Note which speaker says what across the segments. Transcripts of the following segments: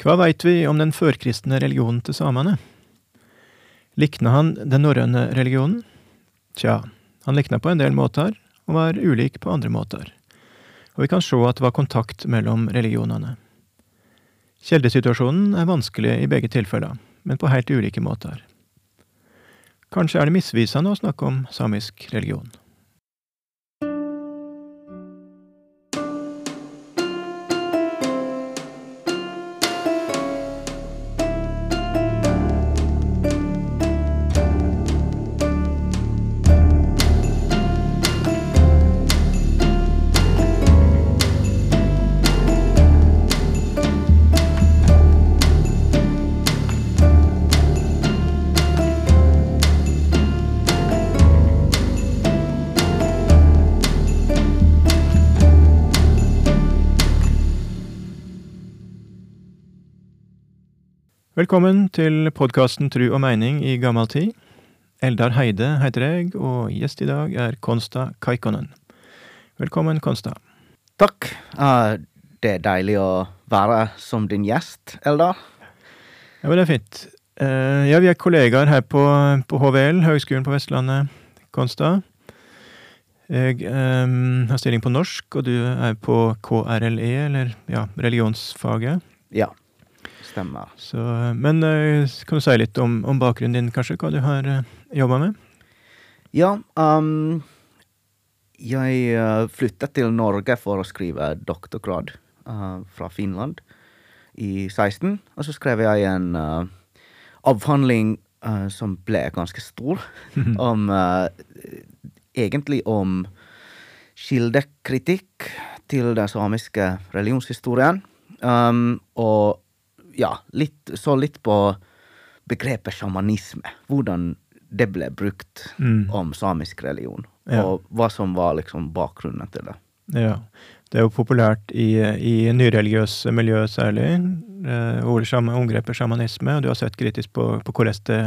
Speaker 1: Hva vet vi om den førkristne religionen til samene? Likna han den norrøne religionen? Tja, han likna på en del måter, og var ulik på andre måter. Og vi kan se at det var kontakt mellom religionene. Kjeldesituasjonen er vanskelig i begge tilfeller, men på helt ulike måter. Kanskje er det misvisende å snakke om samisk religion. Velkommen til podcasten Tru og Meining i gammel tid. Eldar Heide heter jeg, og gjest i dag er Konsta Kaikkonen. Velkommen, Konsta.
Speaker 2: Takk. Det er deilig å være som din gjest, Eldar.
Speaker 1: Ja, men det er fint. Ja, vi er kollegaer her på HVL, Høgskolen på Vestlandet, Konsta. Jeg har stilling på norsk, og du er på KRLE, eller ja, religionsfaget.
Speaker 2: Ja. Stemmer.
Speaker 1: Så, men kan du si litt om bakgrunnen din, kanskje, hva du har jobbet med?
Speaker 2: Ja, jeg flyttet til Norge for å skrive doktorgrad fra Finland i 16, og så skrev jeg en avhandling som ble ganske stor, egentlig om kildekritikk til den samiske religionshistorien, og ja, så litt på begrepet shamanisme, hvordan det ble brukt om samisk religion, og hva som var liksom bakgrunnen til det.
Speaker 1: Ja, det er jo populært i nyreligiøse miljø særlig, omgrepet shamanisme, og du har sett kritisk på hvordan det,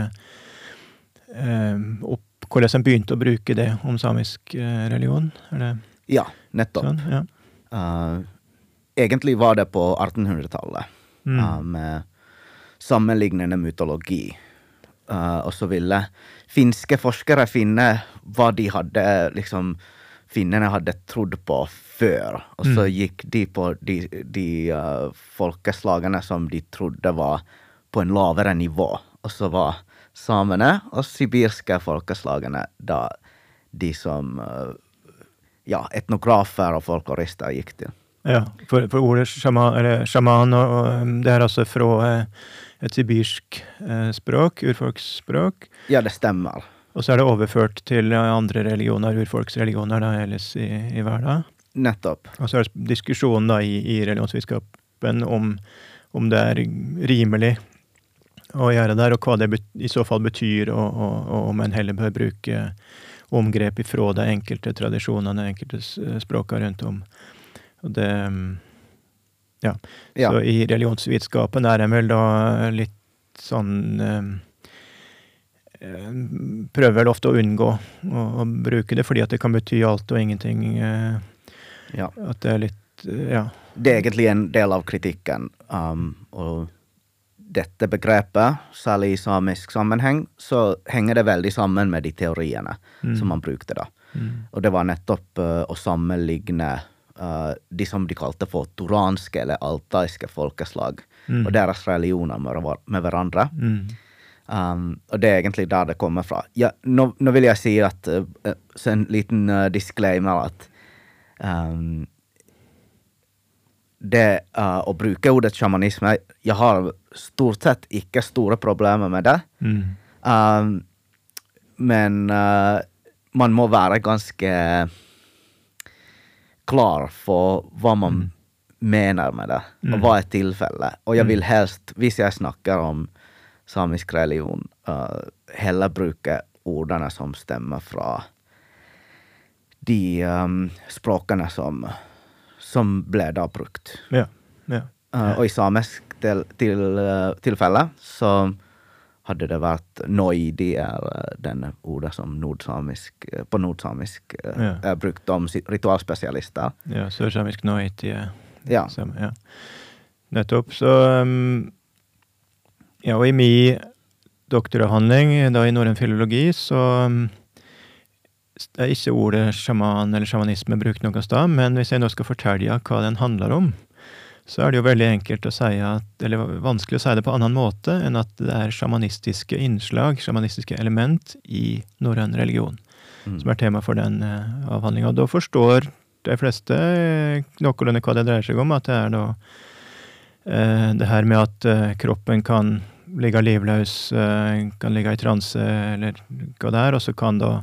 Speaker 1: hvordan en begynte å bruke det om samisk religion, er det?
Speaker 2: Ja, nettopp.
Speaker 1: Sånn, ja.
Speaker 2: Egentlig var det på 1800-tallet. Med sammenlignende mytologi. Og så ville finske forskere finne hva de hadde, liksom, finnene hadde trodd på før. Og så gikk de på de folkeslagene som de trodde var på en lavere nivå. Og så var samene og sibirske folkeslagene da de som etnografer og folklorister gikk til.
Speaker 1: Ja, for ordet sjaman, og det er altså fra et sibirsk språk, urfolksspråk.
Speaker 2: Ja, det stemmer.
Speaker 1: Og så er det overført til andre religioner, urfolksreligioner da, ellers i verden.
Speaker 2: Nettopp.
Speaker 1: Og så er det diskusjonen da i religionsvitenskapen om det er rimelig å gjøre der, og hva det i så fall betyr, og om en heller bør bruke omgrep ifra de enkelte tradisjonene, enkelte språkene rundt om. Og det, ja. Så i religionsvitenskapen er en vel da litt sånn, prøver vel ofte å unngå å bruke det, fordi at det kan bety alt og ingenting. At det er litt, ja.
Speaker 2: Det er egentlig en del av kritikken, og dette begrepet, særlig i samisk sammenheng, så henger det veldig sammen med de teoriene som man brukte da. Og det var nettopp å sammenligne de som de kalte for turanske eller altaiske folkeslag, og deres religioner med hverandre. Og det er egentlig der det kommer fra. Ja, nå vil jeg si at, så en liten disclaimer at det å bruke ordet shamanisme, jeg har stort sett ikke store problemer med det, men man må være ganske klar for hva man mener med det, og hva er tilfellet. Og jeg vil helst, hvis jeg snakker om samisk religion, heller bruke ordene som stemmer fra de språkene som ble da brukt.
Speaker 1: Ja.
Speaker 2: Og i samisk tilfelle så hadde det vært noidi denne ordet som på nordsamisk er brukt om ritualspesialister.
Speaker 1: Ja, sørsamisk noidi.
Speaker 2: Ja.
Speaker 1: Ja. Nettopp. Så ja, og i min doktoravhandling da i norrøn filologi, så er ikke ordet sjaman eller sjamanisme brukt noe sted, men hvis jeg nå skal fortelle hva den handler om, så er det jo veldig enkelt å si eller vanskelig å si det på annen måte enn at det er sjamanistiske innslag, sjamanistiske element i norrøn religion, som er tema for den avhandlingen. Og da forstår de fleste noenlunde hva det dreier seg om, at det er da det her med at kroppen kan ligge livløs, kan ligge i transe, eller hva det er, og så kan da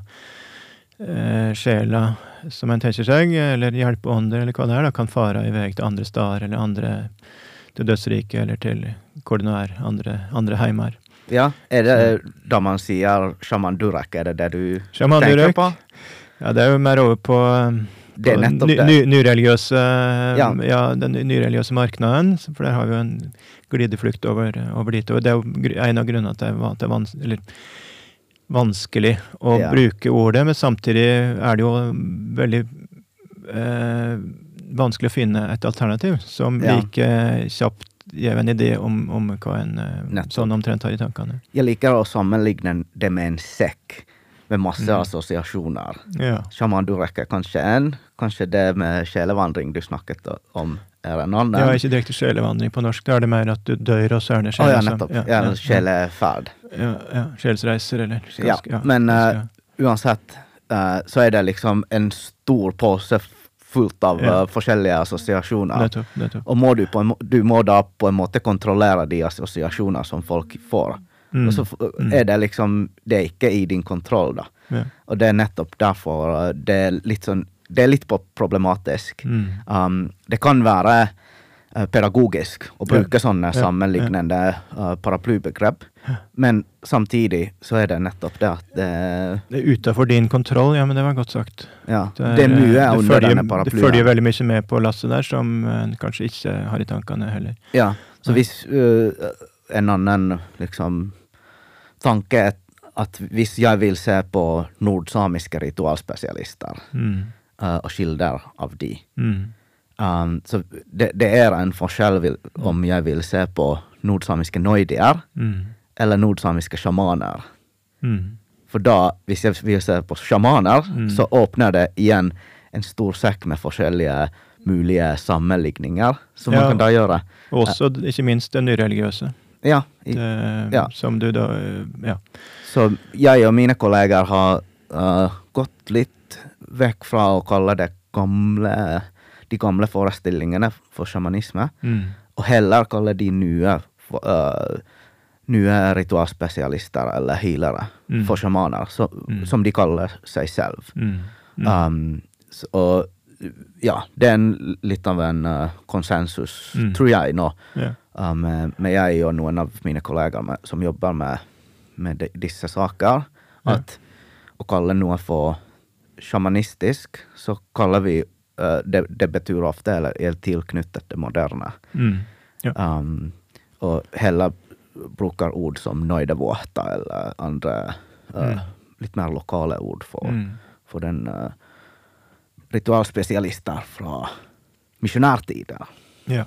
Speaker 1: sjela, som en tenker seg, eller hjelpeånder, eller hva det er, da kan fare i vei til andre steder, eller til dødsriket, eller til hvor det nå er, andre heimer.
Speaker 2: Ja, er det da man sier shaman durek, er det du
Speaker 1: shaman
Speaker 2: tenker
Speaker 1: durek
Speaker 2: på?
Speaker 1: Ja, det er jo mer over på
Speaker 2: det er nettopp det.
Speaker 1: Nyreligiøse, den nyreligiøse marknaden, for der har vi jo en glideflukt over dit, og det er jo en av grunnene at det er vanskelig å bruke ordet, men samtidig er det jo veldig vanskelig å finne et alternativ som like kjapt gir en idé om hva en sånn omtrent har i tankene.
Speaker 2: Jeg liker å sammenligne det med en sekk med masse assosiasjoner.
Speaker 1: Ja.
Speaker 2: Shaman durek er kanskje det med sjelevandring du snakket om er en annen.
Speaker 1: Ja, ikke direkte sjelevandring på norsk, da er det mer at du dør, og så er det sjele.
Speaker 2: Ja, nettopp. Sjeleferd.
Speaker 1: Ja, sjelsreiser, eller
Speaker 2: men uansett, så er det liksom en stor pose fullt av forskjellige assosiasjoner.
Speaker 1: Nettopp.
Speaker 2: Og du må da på en måte kontrollere de assosiasjoner som folk får. Og så er det liksom, det er ikke i din kontroll da.
Speaker 1: Ja.
Speaker 2: Og det er nettopp derfor det er litt problematisk. Det kan være pedagogisk å bruke sånne sammenlignende paraplybegrep, men samtidig så er det nettopp det at det
Speaker 1: er utenfor din kontroll, ja, men det var godt sagt.
Speaker 2: Ja, det er mye under denne paraplyen.
Speaker 1: Det følger veldig mye med på lasset der, som kanskje ikke har i tankene heller.
Speaker 2: Ja, så hvis en annen liksom tanke er at hvis jeg vil se på nordsamiske ritualspesialister og kilder av de, så det er en forskjell om jeg vil se på nordsamiske noidier eller nordsamiske shamaner. For da, hvis jeg vil se på shamaner, så åpner det igjen en stor sekk med forskjellige mulige sammenligninger som man kan da gjøre.
Speaker 1: Også, ikke minst det nyreligiøse.
Speaker 2: Ja.
Speaker 1: Som du da,
Speaker 2: Så jeg og mine kolleger har gått litt vekk fra å kalle det de gamle forestillingene for shamanisme, og heller kalle de nye ritualspesialister eller healere for shamaner, som de kaller seg selv. Og det er litt av en konsensus, tror jeg nå, med jeg og noen av mine kolleger som jobber med disse saker, at å kalle noe for shamanistisk, så kaller vi det betyr ofte eller er tilknyttet det moderne. Og heller bruker ord som noidevuotta eller andre litt mer lokale ord for den ritualspesialister fra misjonærtider.
Speaker 1: Ja.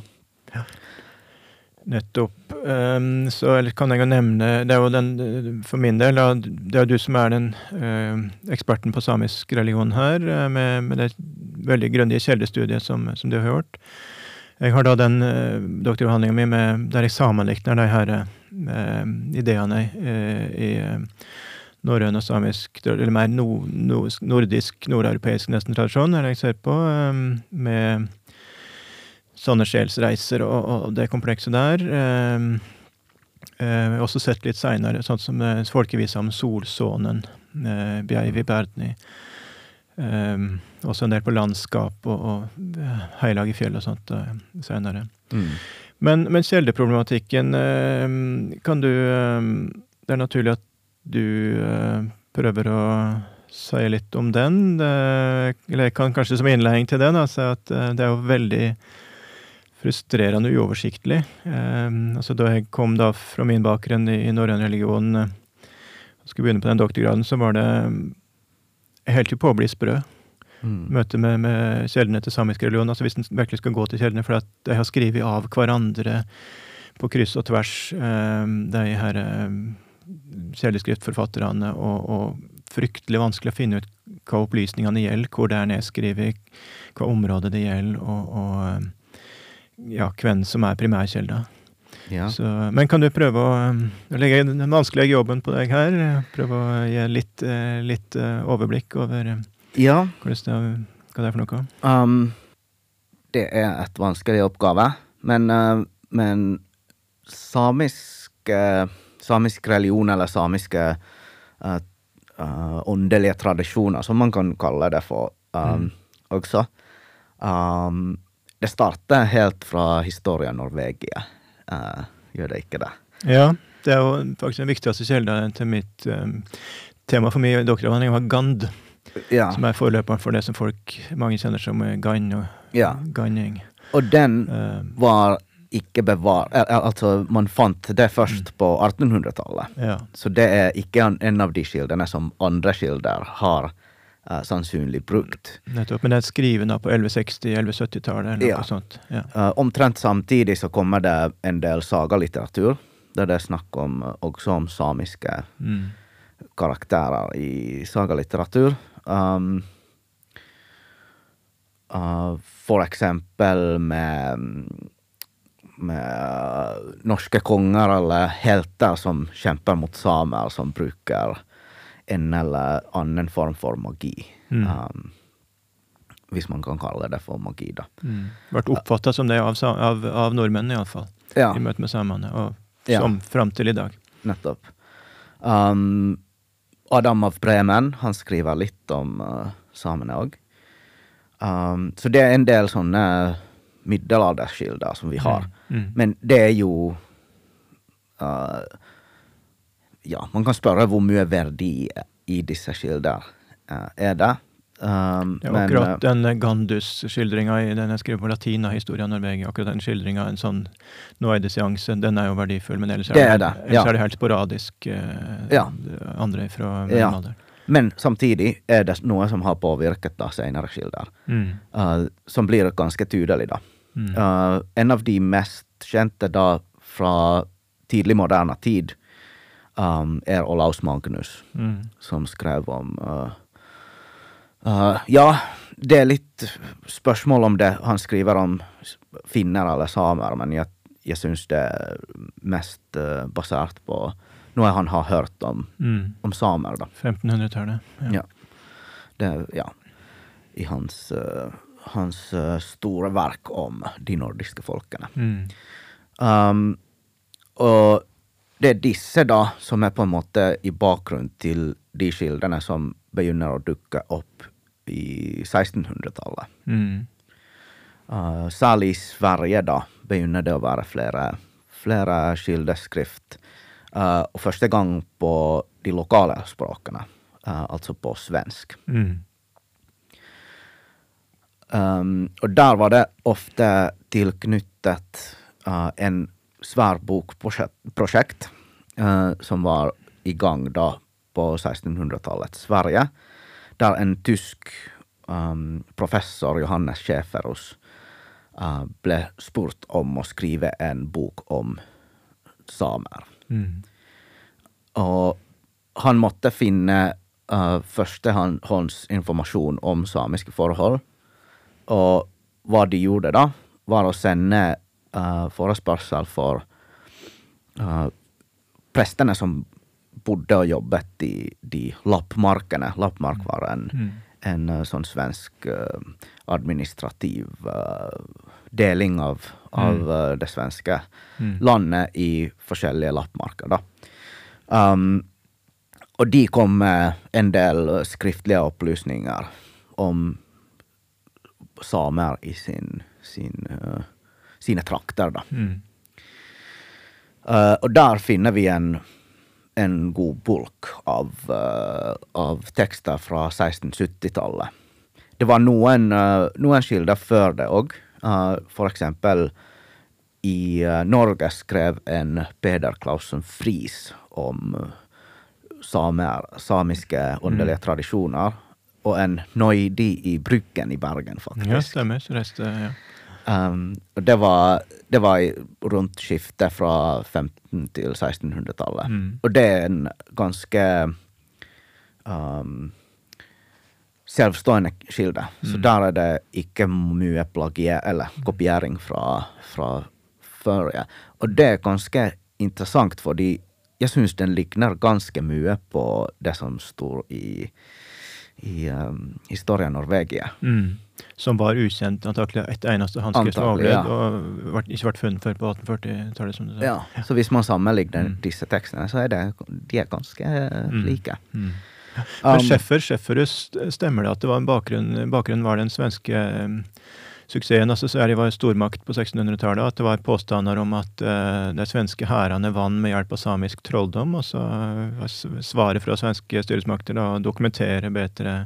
Speaker 1: Nettopp. Så kan jeg jo nevne, det er jo for min del, det er jo du som er den eksperten på samisk religion her, med det veldig grundige kjeldestudiet som du har hørt. Jeg har da den doktoravhandlingen min der jeg sammenlikner de her ideene i norrøn og samisk, eller mer nordisk, nordeuropeisk nesten tradisjon, eller jeg ser på, med sånne sjelsreiser og det komplekset der. Jeg har også sett litt senere, sånn som folkevisa om solsånen, Bjeivi Berdni. Også en del på landskap og heilag i fjell og sånt senere. Men kjeldeproblematikken, kan du, det er naturlig at du prøver å si litt om den, eller jeg kan kanskje som innledning til den, altså at det er jo veldig frustrerende og uoversiktlig. Altså da jeg kom da fra min bakgrunn i norrøn religion og skulle begynne på den doktorgraden, så var det helt til på å bli sprø. møte med kjeldene til samisk religion. Altså hvis en virkelig skal gå til kjeldene, for at de har skrivet av hverandre på kryss og tvers, de her kjeldeskriftforfatterne, og fryktelig vanskelig å finne ut hva opplysningene gjelder, hvor det er nedskrevet, hva området det gjelder, og ja, hvem som er primærkjelda.
Speaker 2: Ja.
Speaker 1: Så, men kan du prøve å legge den vanskelige jobben på deg her? Prøve å gi litt overblikk over
Speaker 2: Ja.
Speaker 1: hva det er for noe?
Speaker 2: Det er et vanskelig oppgave, men samisk religion, eller samiske åndelige tradisjoner, som man kan kalle det for også. Det starter helt fra historien Norvegia. Gjør det ikke det?
Speaker 1: Ja, det er jo faktisk den viktigste kilden til mitt tema for meg i doktoravhandling var Gand, som er forløperen for det som mange kjenner som Gann og Ganning.
Speaker 2: Og den var ikke altså man fant det først på 1800-tallet.
Speaker 1: Ja.
Speaker 2: Så det er ikke en av de kildene som andre kilder har sannsynlig brukt.
Speaker 1: Nettopp, men det er skriven på 1160-1170-tallet eller noe sånt. Ja.
Speaker 2: Omtrent samtidig så kommer det en del sagalitteratur, der det er snakk om også om samiske karakterer i sagalitteratur. For eksempel med norske konger eller helter som kjemper mot samer, som bruker en eller annen form for magi. Hvis man kan kalle det for magi, da.
Speaker 1: Vært oppfattet som det av nordmenn i alle fall, i møte med samene, og som frem til i dag.
Speaker 2: Nettopp. Adam av Bremen, han skriver litt om samene også. Så det er en del sånne middelalderskilder som vi har. Men det er jo man kan spørre hvor mye verdi i disse skilder er det.
Speaker 1: Akkurat den Gandus-skildringa i den jeg skriver på latin av historia av Norvegia, akkurat den skildringa, en sånn noide-seanse, den er jo verdifull, men ellers er det helt sporadisk andre fra mellomalderen.
Speaker 2: Men samtidig er det noe som har påvirket da senere skilder, som blir ganske tydelig da. En av de mest kjente da fra tidlig moderne tid er Olaus Magnus, som skrev om det er litt spørsmål om det han skriver om finner eller samer, men jeg synes det er mest basert på noe han har hørt om samer da.
Speaker 1: 1500-tallet.
Speaker 2: I hans store verk om de nordiske folkene. Og det er disse da som er på en måte i bakgrunn til de skildene som begynner å dukke opp i 1600-tallet. Særlig i Sverige da begynner det å være flere skildeskrift. Og første gang på de lokale språkene, altså på svensk. Og der var det ofte tilknyttet en svær bokprosjekt som var i gang da på 1600-tallets Sverige, der en tysk professor, Johannes Schäferus, ble spurt om å skrive en bok om samer. Og han måtte finne førstehånds informasjon om samiske forhold, og hva de gjorde da, var å sende forespørsel for prestene som bodde og jobbet i de lappmarkene. Lappmark var en sånn svensk administrativ deling av det svenske landet i forskjellige lappmarker da. Og de kom med en del skriftlige opplysninger om samer i sine trakter da. Og der finner vi en god bulk av tekster fra 1670-tallet. Det var noen skilder før det også. For eksempel i Norge skrev en Peder Clausen Friis om samiske åndelige tradisjoner. och en noidi i Bryggen i Bergen faktiskt.
Speaker 1: Ja, stämmer. Så reste, ja.
Speaker 2: Och det var runt skiftet från 15 till 1600-talet. Och det är en ganska självstående skilde. Så där är det inte mycket plagier eller kopiering från förra. Och det är ganska intressant för jag syns den liknar ganska mycket på det som står i Historia Norvegia.
Speaker 1: Som var ukjent, antakelig et eneste handskrift var avled, og ikke vært funnet før på 1840-tallet, som du sa.
Speaker 2: Ja, så hvis man sammenligner disse tekstene, så er de er ganske like.
Speaker 1: Men Schefferus, stemmer det at det var en bakgrunnen var den svenske suksessen, altså Sverige var stormakt på 1600-tallet, at det var påstander om at de svenske hærene vann med hjelp av samisk trolldom, og så var svaret fra svenske styresmakter da, å dokumentere bedre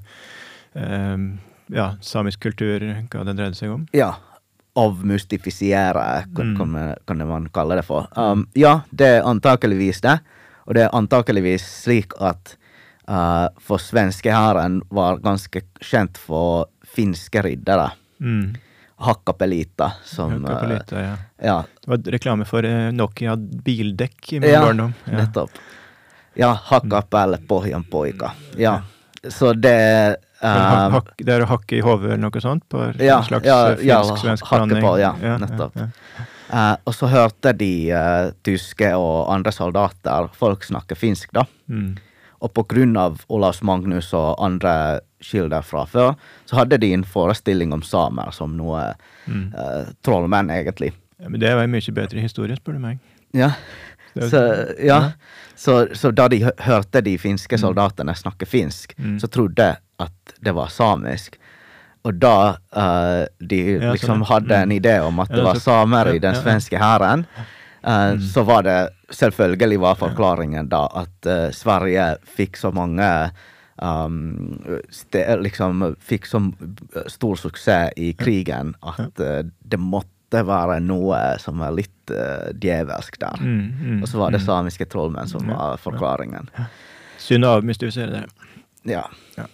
Speaker 1: samisk kultur, hva det dreide seg om.
Speaker 2: Ja, avmystifiere kan man kalle det for. Ja, det er antakeligvis det, og det er antakeligvis slik at for svenske hæren var ganske kjent for finske riddere. Hakkapelita som
Speaker 1: ja. Det var reklame for Nokia bildekk i min barndom.
Speaker 2: Ja, nettopp. Ja, Hakkapel Pohjanpoika. Ja, så det
Speaker 1: det er å hakke i hodet eller noe sånt på en slags finsk-svensk blanding.
Speaker 2: Ja, nettopp. Og så hørte de tyske og andre soldater folk snakke finsk da. Og på grunn av Olaus Magnus og andre kilder fra før, så hadde de en forestilling om samer som noe trollmenn, egentlig.
Speaker 1: Ja, men det var en mye bedre historie, spør du meg.
Speaker 2: Ja, så da de hørte de finske soldatene snakke finsk, så trodde at det var samisk. Og da de liksom hadde en idé om at det var samer i den svenske hæren, så var det selvfølgelig var forklaringen da at Sverige fikk så mange liksom fikk så stor suksess i krigen at det måtte være noe som var litt djevelsk der. Og så var det samiske trollmenn som var forklaringen.
Speaker 1: Synd å avmystifisere det.
Speaker 2: Ja.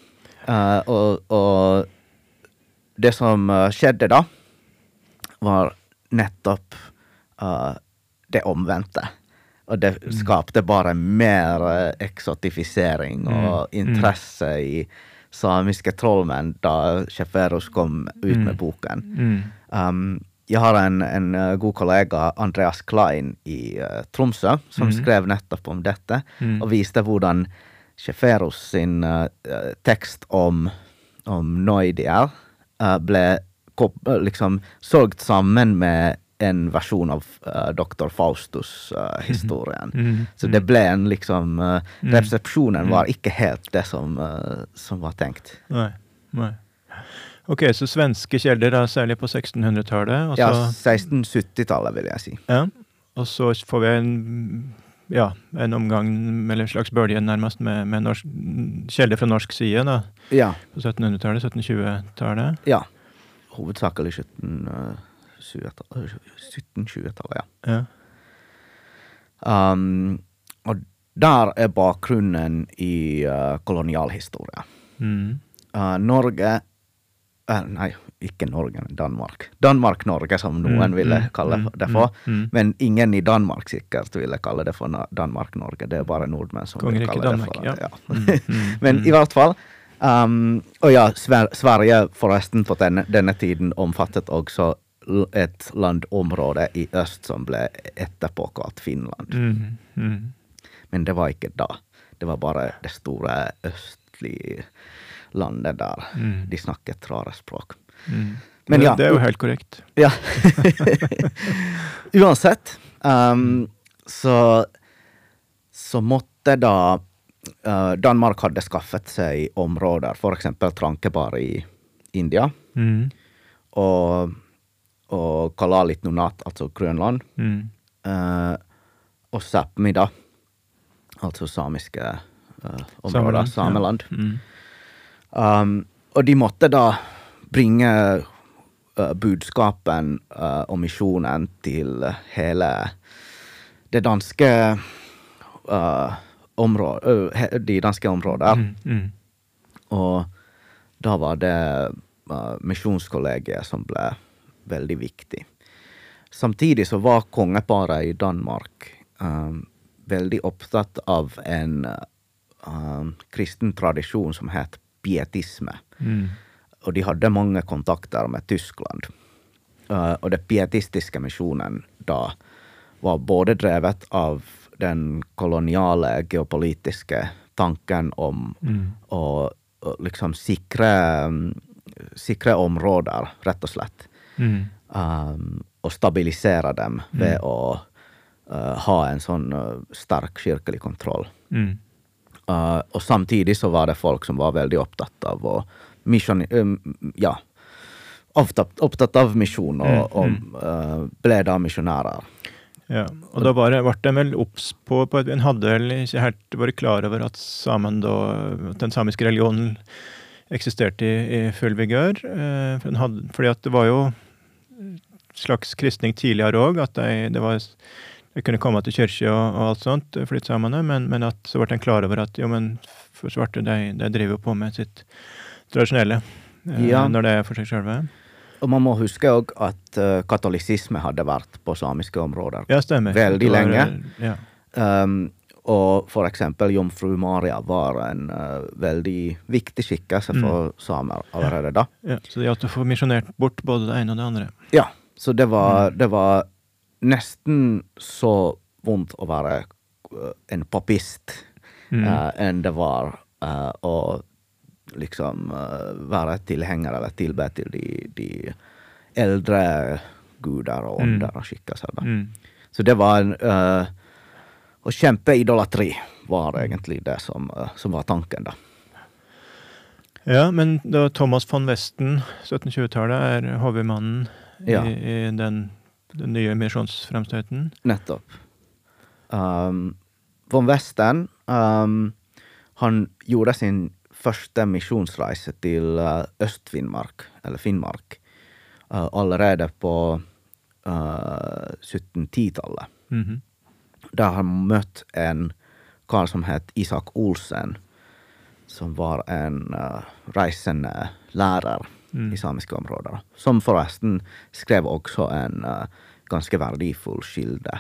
Speaker 2: Og det som skjedde da var nettopp det omvendte. Og det skapte bare mer eksotifisering og interesse i samiske trollmenn da Schefferus kom ut med boken. Jeg har en god kollega, Andreas Klein, i Tromsø, som skrev nettopp om dette, og viste hvordan Schefferus sin tekst om noidier ble liksom solgt sammen med en versjon av Dr. Faustus historien. Så det ble en liksom resepsjonen var ikke helt det som var tenkt.
Speaker 1: Nei. Ok, så svenske kilder da, særlig på 1600-tallet.
Speaker 2: Ja, 1670-tallet vil jeg si. Ja,
Speaker 1: og så får vi en omgang, eller en slags bølge nærmest med kilder fra norsk side da.
Speaker 2: Ja.
Speaker 1: På 1700-tallet, 1720-tallet.
Speaker 2: Ja, hovedsakelig 1720-tallet, ja. Og der er bakgrunnen i kolonialhistorie. Norge, nei, ikke Norge, men Danmark. Danmark-Norge, som noen ville kalle det for. Men ingen i Danmark sikkert ville kalle det for Danmark-Norge. Det er bare nordmenn som vil kalle det for det. Men i hvert fall, og ja, Sverige forresten på denne tiden omfattet også et landområde i øst som ble etterpå kalt Finland. Men det var ikke da. Det var bare det store østlige landet der de snakket rare språk. Men ja,
Speaker 1: det er jo helt korrekt.
Speaker 2: Ja. Uansett, så måtte da Danmark hadde skaffet seg områder, for eksempel Trankebar i India, og Kalaallit Nunaat, altså Grønland, og Sápmi da, altså samiske områder, Sameland. Og de måtte da bringe budskapen og misjonen til hele det danske de danske områder. Og da var det missionskollegiet som ble veldig viktig. Samtidig så var kongeparet i Danmark veldig opptatt av en kristen tradisjon som het pietisme. Og de hadde mange kontakter med Tyskland. Og det pietistiske misjonen da var både drevet av den koloniale geopolitiske tanken om å liksom sikre områder, rett og slett. Og stabilisere dem ved å ha en sånn sterk kirkelig kontroll. Og samtidig så var det folk som var veldig opptatt av å opptatt av misjon og ble da misjonærer.
Speaker 1: Ja, og da ble de vel obs på at en hadde vel ikke helt vært klar over at den samiske religionen eksisterte i full vigør. Fordi at det var jo slags kristning tidligere også, at de kunne komme til kirke og alt sånt, flyttsamene, men at så ble en klar over at jo, men for svarte, de driver på med sitt tradisjonelle når det er for seg selv.
Speaker 2: Og man må huske også at katolisisme hadde vært på samiske områder
Speaker 1: veldig
Speaker 2: lenge. Og for eksempel Jomfru Maria var en veldig viktig skikkelse for samer allerede da.
Speaker 1: Ja, så de hadde fått misjonert bort både det ene og det andre.
Speaker 2: Ja, så det var nesten så vondt å være en papist enn det var å liksom være tilhenger eller tilbe til de eldre guder og ånder og skikkelser. Så det var å kjempe idolatri var egentlig det som var tanken da.
Speaker 1: Ja, men da Thomas von Westen, 1720-tallet, er hovedmannen i den nye misjonsfremstøyten.
Speaker 2: Nettopp. Von Westen, han gjorde sin første misjonsreise til Øst-Finnmark, eller Finnmark, allerede på 1710-tallet. Der han møtt en kar som het Isak Olsen, som var en reisende lærer i samiske områder, som forresten skrev også en ganske verdifull kilde.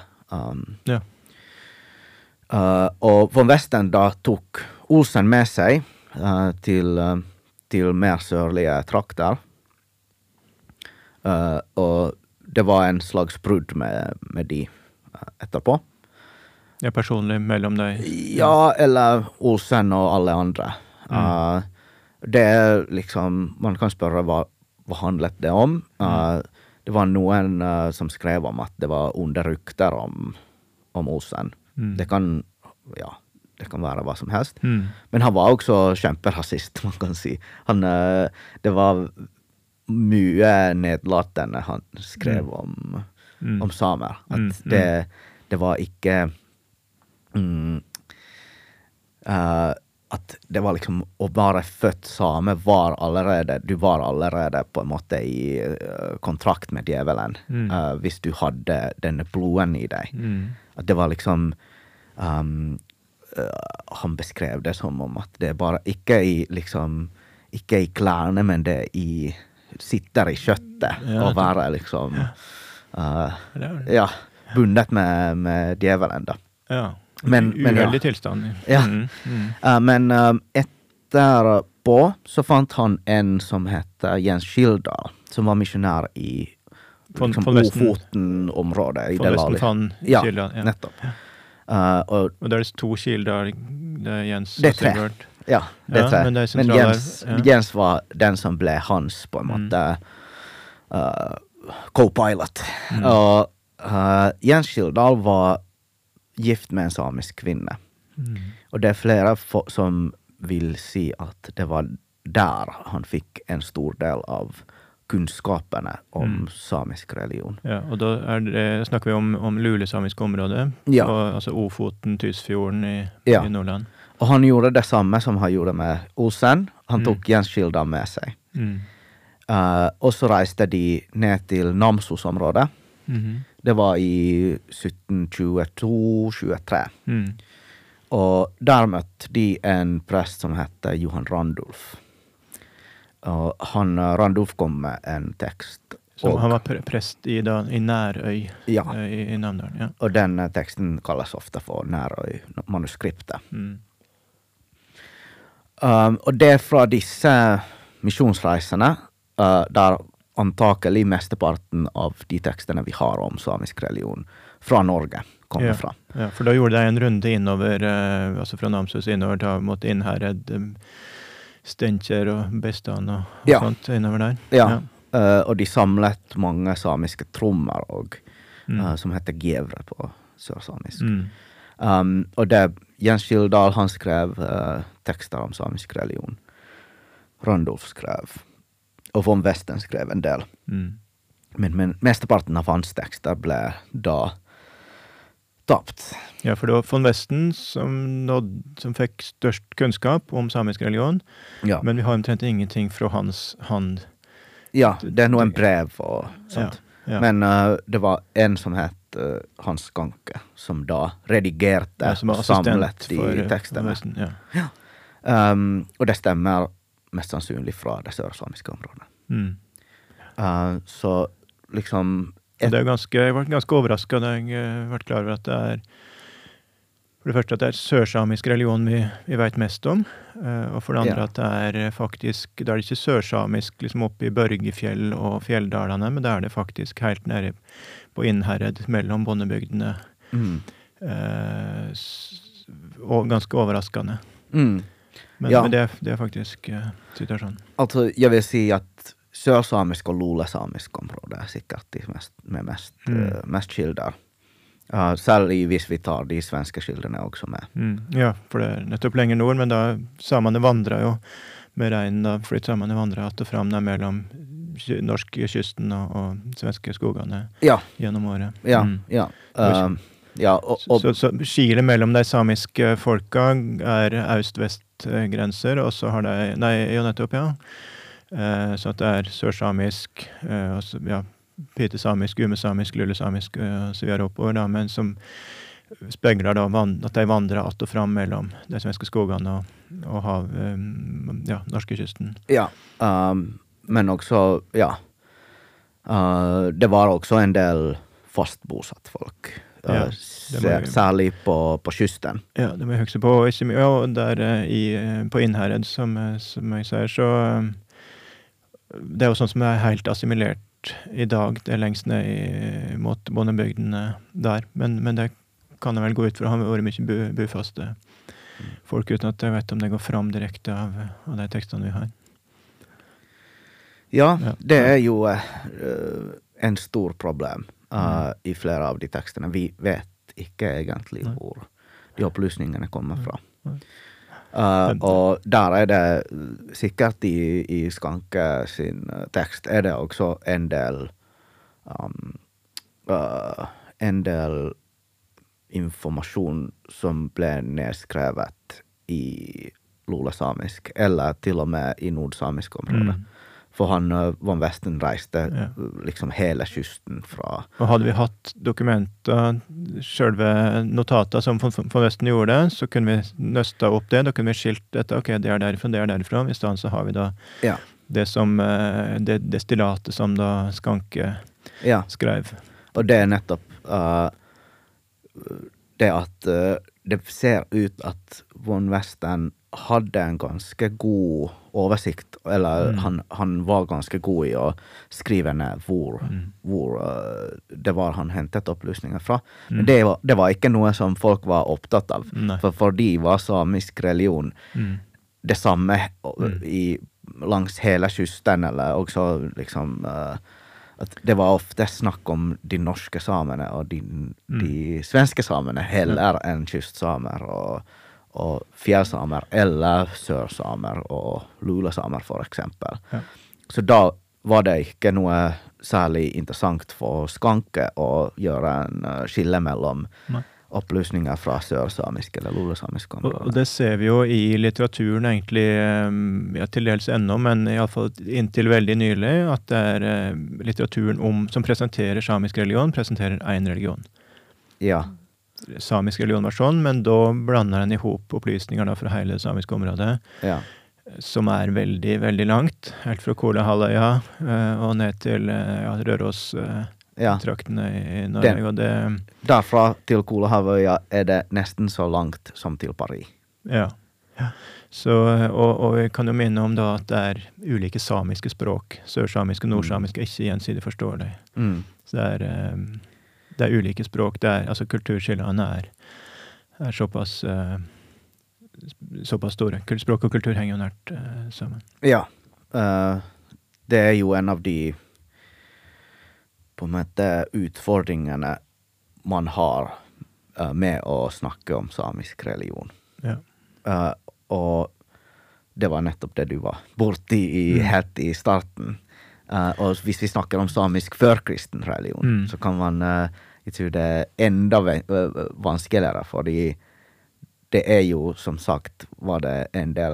Speaker 2: Og von Westen da tok Olsen med seg til mer sørlige trakter. Og det var en slags brudd med de etterpå.
Speaker 1: Ja, personlig mellom deg?
Speaker 2: Ja, eller Olsen og alle andre. Det er liksom, man kan spørre hva handlet det om. Det var noen som skrev om at det var onde rykter om Olsen. Det kan være hva som helst. Men han var også kjemperasist, man kan si. Det var mye nedlatende han skrev om samer. At det var ikke at det var liksom å være født same du var allerede på en måte i kontrakt med djevelen hvis du hadde denne bloden i deg. At det var liksom han beskrev det som om at det bare ikke i klærne, men det sitter i kjøttet og være liksom bundet med djevelen da.
Speaker 1: Ja. Uheldig tilstand.
Speaker 2: Ja. Men etterpå så fant han en som heter Jens Skildal, som var misjonær i Ofoten-området.
Speaker 1: Von Westen fant Skildal.
Speaker 2: Ja, nettopp.
Speaker 1: Og det er 2 Skildal, det er Jens.
Speaker 2: Det er 3. Ja, det er 3. Men Jens var den som ble hans på en måte co-pilot. Og Jens Skildal var gift med en samisk kvinne. Og det er flere som vil si at det var der han fikk en stor del av kunnskapene om samisk religion.
Speaker 1: Ja, og da snakker vi om lulesamisk område, altså Ofoten, Tysfjorden i Nordland.
Speaker 2: Og han gjorde det samme som han gjorde med Olsen. Han tok Jens Skildal med seg. Og så reiste de ned til Namsos-området. Det var i 1722-23. Og der møtte de en prest som heter Johan Randulf. Randulf kom med en text.
Speaker 1: Han var prest i Nærøy i Namdalen. Ja.
Speaker 2: Och den texten kallas ofta för Nærøy-manuskriptet. Och det är från dessa missionsresorna där antakelig mesteparten av de texterna vi har om samisk religion från Norge kommer fra.
Speaker 1: Ja, for da gjorde jeg en runde innover, altså fra Namsos innover da, mot Innherred, Steinkjer og Bestan og sånt innover der.
Speaker 2: Ja. Og de samlet mange samiske trommer som heter Gjevre på sørsamisk. Og det Jens Skildal, han skrev tekster om samisk religion. Randulf skrev. Og von Westen skrev en del. Men mesteparten av hans tekster ble da tapt.
Speaker 1: Ja, for det var von Westen som fikk størst kunnskap om samisk religion, men vi har omtrent ingenting fra hans hand.
Speaker 2: Ja, det er noen brev og sånt. Ja. Men det var en som het Hans Skanke, som da redigerte og samlet de tekstene. Og det stemmer mest sannsynlig fra det sørsamiske området. Så liksom...
Speaker 1: Jeg ble ganske overrasket da jeg ble klar over at det er for det første at det er sørsamisk religion vi vet mest om, og for det andre at det er faktisk, det er ikke sørsamisk liksom oppe i Børgefjell og Fjelldalene, men det er det faktisk helt nede på Innherred mellom bondebygdene. Og ganske overraskende. Men det er faktisk situasjonen.
Speaker 2: Altså, jeg vil si at sørsamisk og lulesamisk område er sikkert de mest kilder. Særlig hvis vi tar de svenske kildene også med.
Speaker 1: Ja, for det er nettopp lenger nord, men da samene vandrer jo med regn, da, fordi samene vandrer att og fram der mellom norske kysten og svenske skogene gjennom året. Så skilet mellom de samiske folka er øst-vest-grenser, og så har de, nettopp, så at det er sørsamisk, pitesamisk, umesamisk, lulesamisk, så vi er oppover da, men som spegler da at de vandrer att og fram mellom de svenske skogene og norske kysten.
Speaker 2: Ja, men også, det var også en del fastbosatt folk, særlig på kysten.
Speaker 1: Ja, det må jeg huske på, og der på Innherred, som jeg sier, så det er jo sånn som er helt assimilert i dag, det er lengst ned mot bondebygdene der, men det kan jeg vel gå ut fra, han har vært mye bufaste folk, uten at jeg vet om det går fram direkte av de tekstene vi har.
Speaker 2: Ja, det er jo en stor problem i flere av de tekstene. Vi vet ikke egentlig hvor de opplysningene kommer fra. Og der er det sikkert i Skanke sin tekst er det også en del informasjon som ble nedskrevet i lulesamisk, eller til og med i nordsamisk område. For han von Westen reiste liksom hele kysten fra...
Speaker 1: Og hadde vi hatt dokumenter, selve notater som von Westen gjorde, så kunne vi nøsta opp det, da kunne vi skilt dette, ok, det er derifra, i stedet så har vi da det som, det destillatet som da Skanke skrev.
Speaker 2: Og det er nettopp det at det ser ut at von Westen hadde en ganske god oversikt, eller han var ganske god i å skrive ned hvor det var han hentet opplysninger fra. Men det var ikke noe som folk var opptatt av, for de var samisk religion det samme langs hele kysten, eller også liksom at det var ofte snakk om de norske samene og de svenske samene heller enn kystsamer og fjellsamer eller sørsamer og lulesamer for eksempel. Så da var det ikke noe særlig interessant for Skanke å gjøre en skille mellom opplysninger fra sørsamisk eller lulesamisk område.
Speaker 1: Og det ser vi jo i litteraturen egentlig, til dels ennå, men i alle fall inntil veldig nylig, at det er litteraturen som presenterer samisk religion, presenterer en religion.
Speaker 2: Ja.
Speaker 1: Samisk religion var sånn, men da blander den ihop opplysninger da fra hele det samiske området.
Speaker 2: Ja.
Speaker 1: som veldig, veldig langt. Helt fra Kolahalvøya og ned til Røros-traktene i Norge. Og det,
Speaker 2: derfra til Kolahalvøya det nesten så langt som til Paris.
Speaker 1: Ja. Så, og vi kan jo minne om da at det ulike samiske språk. Sørsamiske og nordsamiske ikke gjensidig forståelig. Så det ulike språk. Altså kulturskillene såpass store. Språk og kultur henger jo nært sammen.
Speaker 2: Ja. Det jo en av de på en måte utfordringene man har med å snakke om samisk religion.
Speaker 1: Ja.
Speaker 2: Og det var nettopp det du var borti helt i starten. Og hvis vi snakker om samisk førkristen religion, så kan man, jeg tror det enda vanskeligere, fordi det jo, som sagt, var det en del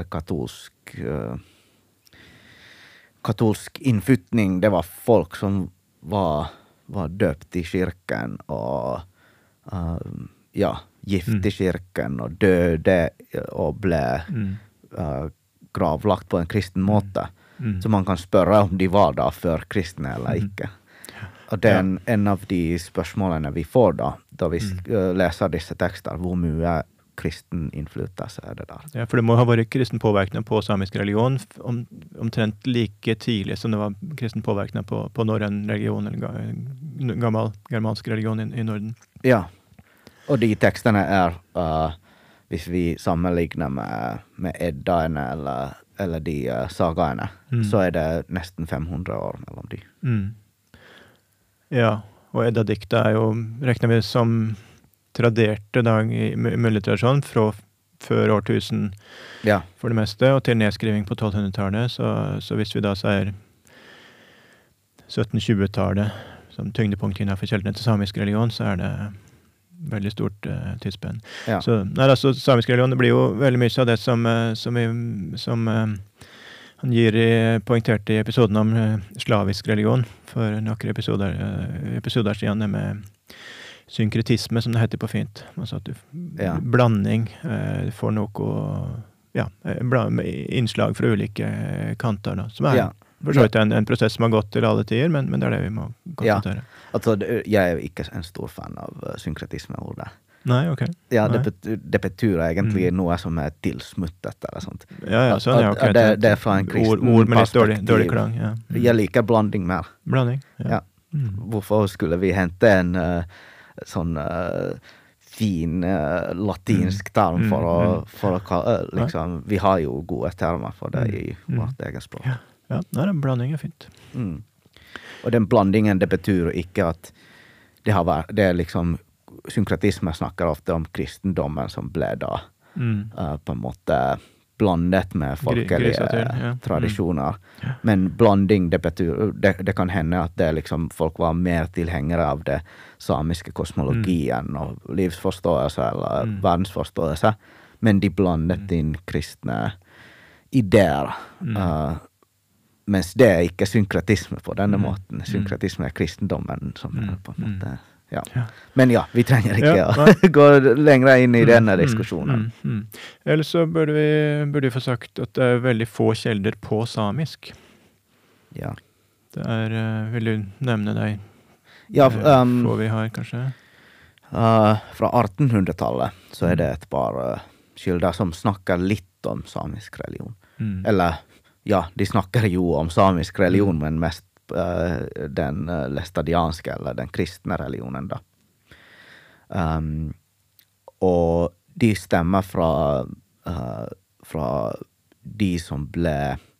Speaker 2: katolsk innflytning. Det var folk som var døpt i kirken og gift i kirken og døde og ble gravlagt på en kristen måte. Så man kan spørre om de var da før kristne eller ikke. Og det en av de spørsmålene vi får da vi leser disse tekster, hvor mye kristen innflytelse det der.
Speaker 1: Ja, for det må ha vært kristen påvirkning på samisk religion omtrent like tidlig som det var kristen påvirkning på norrøn religion, eller gammel germansk religion i Norden.
Speaker 2: Ja, og de tekstene hvis vi sammenligner med Eddaene eller de sagaene, så det nesten 500 år mellom de.
Speaker 1: Ja, og Edda-dikta jo, regner vi som traderte i muldetradisjonen fra før årtusen for det meste, og til nedskriving på 1200-tallet. Så hvis vi da sier 1720-tallet som tyngdepunkt innenfor kjeldene til samisk religion, så det veldig stort tidsspenn.
Speaker 2: Ja.
Speaker 1: Så altså, samisk religion det blir jo veldig mye av det som han poengterte i episoden om slavisk religion for noen episoder siden med synkretisme, som det heter på fint. Altså at blanding får noe innslag fra ulike kanter, da, som for så vidt en prosess som har gått til alle tider, men det det vi må konstatere.
Speaker 2: Ja, altså jeg ikke en stor fan av synkretisme-ordet.
Speaker 1: Nei, ok.
Speaker 2: Ja, det betyr egentlig noe som tilsmuttet, eller sånt.
Speaker 1: Ja, sånn, ok.
Speaker 2: Det fra en kristen
Speaker 1: ord med litt dårlig klang, ja.
Speaker 2: Jeg liker blanding mer.
Speaker 1: Blanding, ja.
Speaker 2: Hvorfor skulle vi hente en sånn fin latinsk term for å liksom, vi har jo gode termer for det i vårt egen språk.
Speaker 1: Ja, en blanding fint.
Speaker 2: Og den blandingen, det betyr ikke at det liksom, synkretisme snakker ofte om kristendommen som ble da på en måte blandet med folkelige tradisjoner. Men blanding, det betyr, det kan hende at det liksom, folk var mer tilhengere av det samiske kosmologien og livsforståelse eller verdensforståelse, men de blandet inn kristne ideer. Mens det ikke synkretisme på denne måten. Synkretisme kristendommen som på en måte... Ja. Men vi trenger ikke å gå lenger inn i denne diskusjonen.
Speaker 1: Ellers så burde vi få sagt at det veldig få kjelder på samisk.
Speaker 2: Ja.
Speaker 1: Det vil du nevne deg? Få vi har, kanskje?
Speaker 2: Fra 1800-tallet så det et par kilder som snakker litt om samisk religion. Eller, de snakker jo om samisk religion, men mest den læstadianske eller den kristne religionen da. Og de stemmer fra de som ble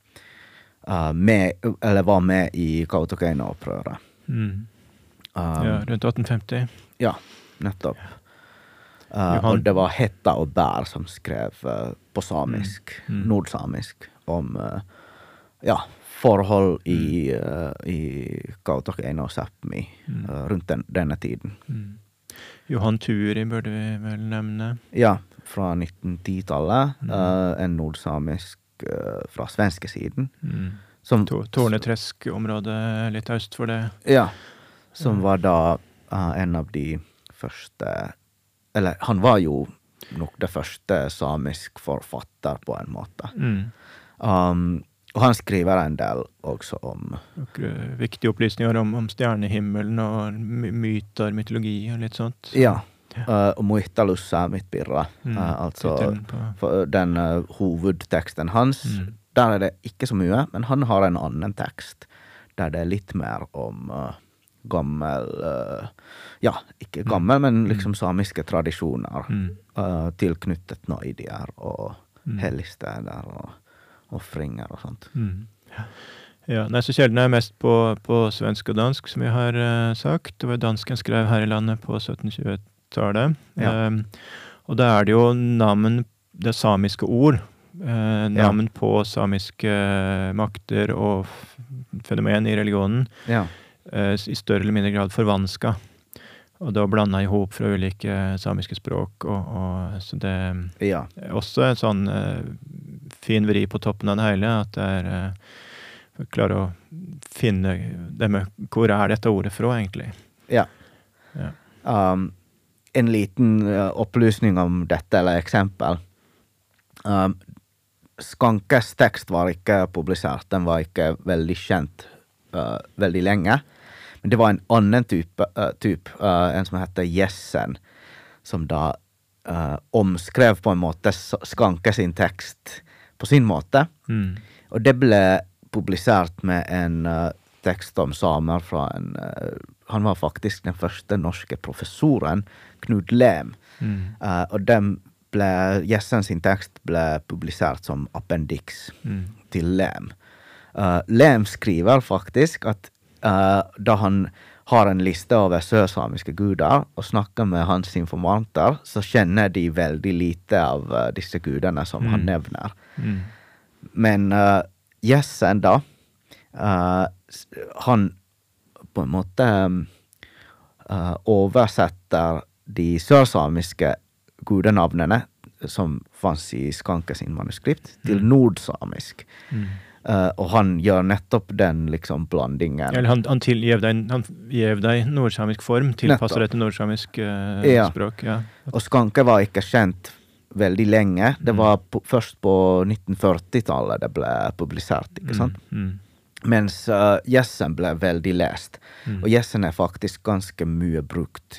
Speaker 2: med, eller var med i Kautokeino-opprøret.
Speaker 1: Rundt 1850.
Speaker 2: Ja, nettopp. Og det var Hetta og Bær som skrev på samisk, nordsamisk, om forhold i Kautokeino og Sápmi rundt denne tiden.
Speaker 1: Johan Turi burde vi vel nevne.
Speaker 2: Ja, fra 1910-tallet. En nordsamisk fra svenske siden.
Speaker 1: Torneträsk-området litt øst for det.
Speaker 2: Ja, som var da en av de første, eller han var jo nok det første samisk forfatter på en måte. Och han skriver en del också om...
Speaker 1: Och viktiga upplysningar om stjärnehimmelen och myter, mytologi och lite sånt.
Speaker 2: Ja, och Muihtalus Saamitpirra, alltså den huvudtexten hans. Där är det inte så mycket, men han har en annan text där det är lite mer om gammel, inte gammel, men liksom samiska traditioner tillknyttet noidier och helgstäder och offringar och sånt.
Speaker 1: Ja, så källorna är mest på svensk och dansk som jag har sagt. Det var dansken skrev här i landet på 1720-talet. Och där är det ju namn, det samiska ord, namn på samiska makter och fenomen i religionen i större eller mindre grad förvanska. Och då blanda ihop från olika samiska språk och så det är också en sån fin vri på toppen av det hela att det är klara att finna det med hvor är detta ordet från egentligen.
Speaker 2: En liten upplysning om detta eller exempel. Skankes text var inte publicerad, den var inte väldigt känd väldigt länge. Men det var en annan typ en som hette Jessen, som då omskrev på en måte Skanke sin text på sin måte. Och det blev publicerat med en text om samer från han var faktiskt den första norska professoren, Knud Lem. Och Jessen sin text blev publicerat som appendix till Lem. Lem skriver faktiskt att då han har en lista över sörsamiska gudar och snackar med hans informanter så känner de väldigt lite av dessa gudarna som han nämner. Men Jessen då, han på en måte översätter de sörsamiska gudanamnen som fanns i Skanke sin manuskript till nordsamisk. Och han gör nettopp den liksom blandingen.
Speaker 1: Eller han ger dig nordsamisk form, tillpassar det till nordsamisk språk. Ja.
Speaker 2: Och Skanke var inte känt väldigt länge. Det var först på 1940-talet det blev publicerat, inte sant? Men Jessen blev väldigt läst. Och Jessen är faktiskt ganska mycket brukt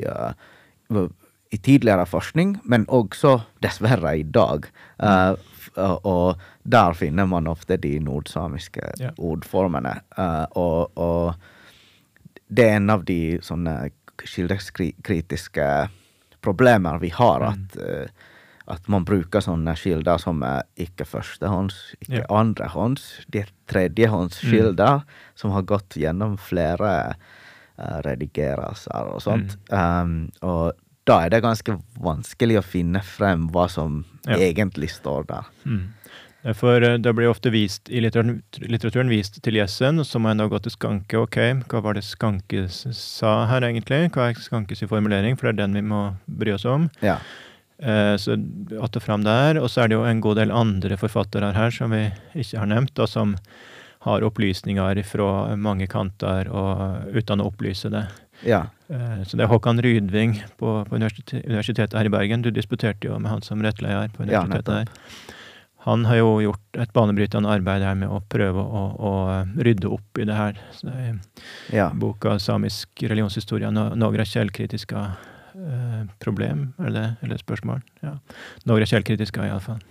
Speaker 2: i tidigare forskning, men också dessvärre idag. Och där finner man ofta de nordsamiska ordformerna. Och det är en av de sådana skildagskritiska problemen vi har, att man brukar sådana skildar som är icke förstahands, icke andrahands, det är tredjehands skildar som har gått genom flera redigerelser och sånt. Och då är det ganska vanskligt att finna fram vad som egentligen står där.
Speaker 1: Därför det blir ofta vist i litteraturen vist till Jessen, som har ändå gått till Skanke. Okej, vad var det Skanke sa här egentligen? Vad är Skankes formulering? För det är den vi må bry oss om. Så att ta fram där. Och så är det ju en god del andra författare här som vi inte har nämnt, och som har upplysningar från många kanter och utan att upplysa det. Så det är Håkan Rydving på universitetet här i Bergen. Du disputerade ju med han som rättläggare på universitetet här. Han har ju gjort ett banebrytande arbete här med att pröva och rydda upp i det här. Boka Samisk religionshistoria, några källkritiska problem eller spörsmål. Några källkritiska i alla fall.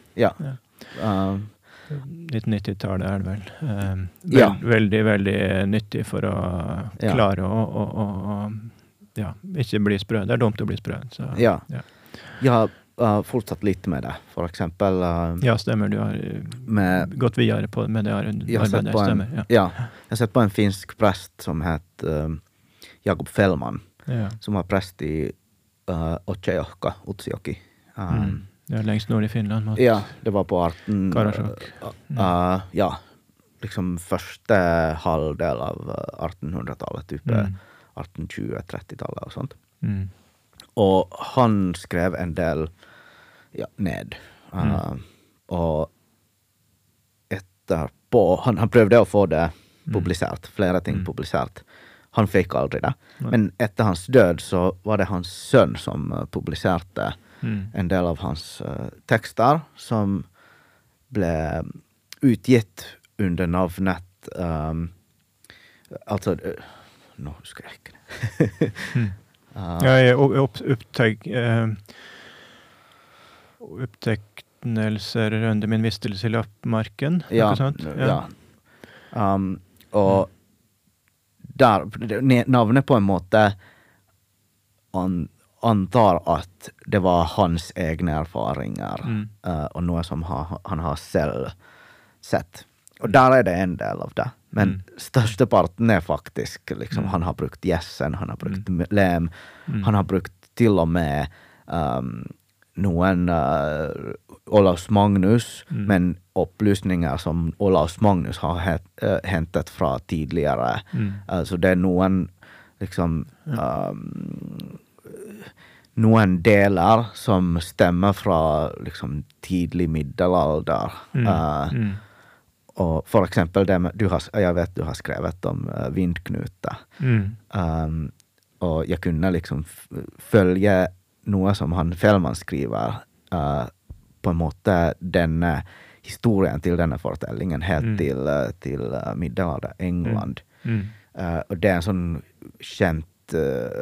Speaker 1: 1990-talet är det väl. Väldigt, väldigt nyttigt för att klara och inte bli spröd. Det är dumt att bli spröd. Så,
Speaker 2: Jag har fortsatt lite med det. För exempel...
Speaker 1: stämmer. Du har gått vidare med det arbetet.
Speaker 2: Jag har sett på en finsk präst som heter Jakob Fellman. Som var präst i Otsejohka, Utsjoki.
Speaker 1: Längst norr i Finland.
Speaker 2: Det var på
Speaker 1: Karasjok.
Speaker 2: Liksom första halvdel av 1800-talet, typ 1820-30-talet och sånt. Och han skrev en del ned. Och han prövade att få det publicerat, flera ting publicerat. Han fick aldrig det. Men efter hans död så var det hans son som publicerade en del av hans texter som blev utgitt under navnet altså nå husker jeg ikke det.
Speaker 1: Upptecknelser under min vistelse i Lappmarken.
Speaker 2: Ja, og der, navnet på en måte antar at det var hans egne erfaringer og noe som han har selv sett. Og der det en del av det. Men største parten faktisk liksom, han har brukt Jessen, han har brukt Lem, han har brukt til og med noen Olaus Magnus, men opplysninger som Olaus Magnus har hentet fra tidligere. Så det noen liksom noen deler som stemmer fra liksom tidlig middelalder. Og for eksempel det med, jeg vet du har skrevet om vindknute. Og jeg kunne liksom følge noe som han Fellman skriver på en måte denne historien til denne fortellingen helt til middelalder England. Og det en sånn kjent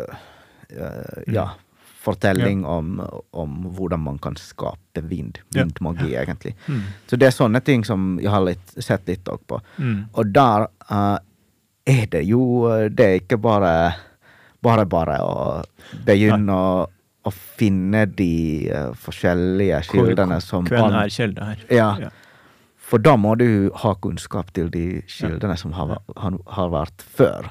Speaker 2: fortelling om hvordan man kan skape vindmagi egentlig. Så det sånne ting som jeg har sett litt også på. Og der det jo, det ikke bare å begynne å finne de forskjellige kildene som...
Speaker 1: Hvem kilder her?
Speaker 2: Ja. For da må du ha kunnskap til de kildene som har vært før.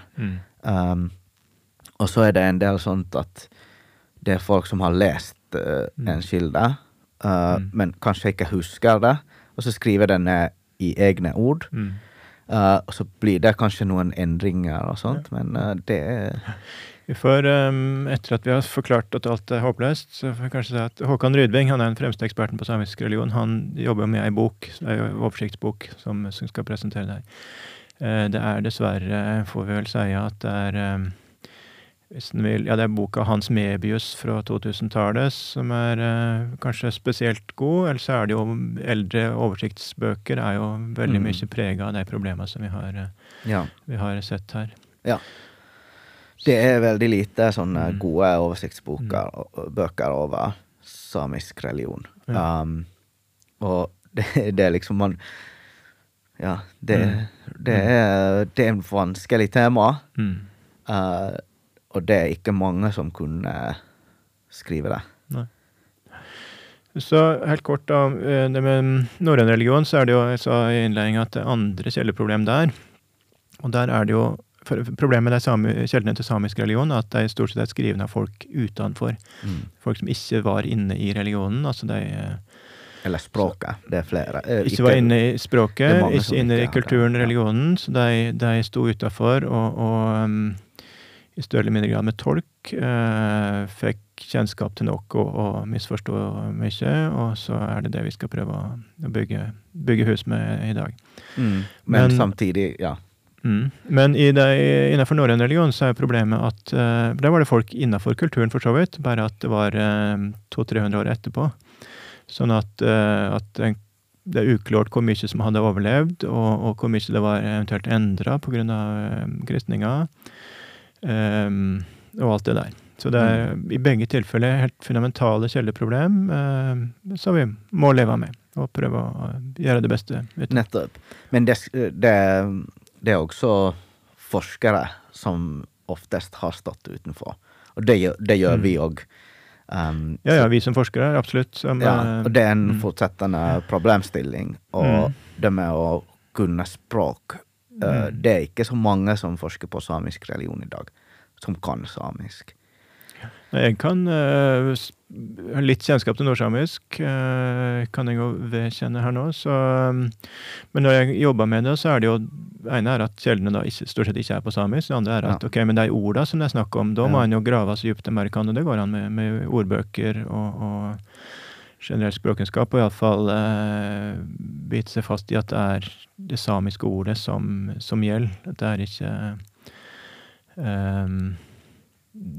Speaker 2: Og så det en del sånt at det folk som har lest en kilde, men kanskje ikke husker det, og så skriver den i egne ord. Og så blir det kanskje noen endringer og sånt, men det
Speaker 1: Vi får, etter at vi har forklart at alt håpløst, så får vi kanskje si at Håkan Rydving, han den fremste eksperten på samisk religion, han jobber med en bok, en oversiktsbok, som skal presentere det her. Det dessverre, får vi vel si, at det hvis den vil, det boka Hans Mebius fra 2000-tallet, som kanskje spesielt god, eller så det jo eldre oversiktsbøker, jo veldig mye preget av de problemene som vi har sett her.
Speaker 2: Ja. Det veldig lite sånne gode oversiktsbøker over samisk religion. Og det liksom man... Ja, det en vanskelig tema. Og det ikke mange som kunne skrive det.
Speaker 1: Nei. Så helt kort da, det med norrøn religion, så det jo, jeg sa i innledningen at det andre kjeldeproblem der, og der det jo, problemet med kjeldene til samisk religion, at det stort sett skrivende av folk utenfor. Folk som ikke var inne i religionen, altså
Speaker 2: eller språket, det flere.
Speaker 1: Ikke var inne i språket, ikke inne i kulturen, religionen, så de stod utenfor, og i større eller mindre grad med tolk, fikk kjennskap til nok og misforstå mye, og så det vi skal prøve å bygge hus med i dag.
Speaker 2: Men samtidig,
Speaker 1: Men innenfor norrøn religion så problemet at der var det folk innenfor kulturen for så vidt, bare at det var 200-300 år etterpå. Sånn at det uklart hvor mye som hadde overlevd, og hvor mye det var eventuelt endret på grunn av kristninger. Og alt det der. Så det i begge tilfeller helt fundamentale kjeldeproblem som vi må leve med og prøve å gjøre det beste ut.
Speaker 2: Nettopp. Men det også forskere som oftest har stått utenfor. Og det gjør vi også.
Speaker 1: Vi som forskere, absolutt.
Speaker 2: Og det en fortsettende problemstilling, og det med å kunne språk. Det ikke så mange som forsker på samisk religion i dag, som kan samisk.
Speaker 1: Jeg kan ha litt kjennskap til nordsamisk, kan jeg jo vedkjenne her nå. Men når jeg jobber med det, så det jo ene at kjeldene da stort sett ikke på samisk, det andre at ok, men de ordene som det snakker om, da må man jo grave så dypt amerikan, og det går an med ordbøker og generell språkkunnskap, og i alle fall bite seg fast i at det det samiske ordet som gjelder. Det ikke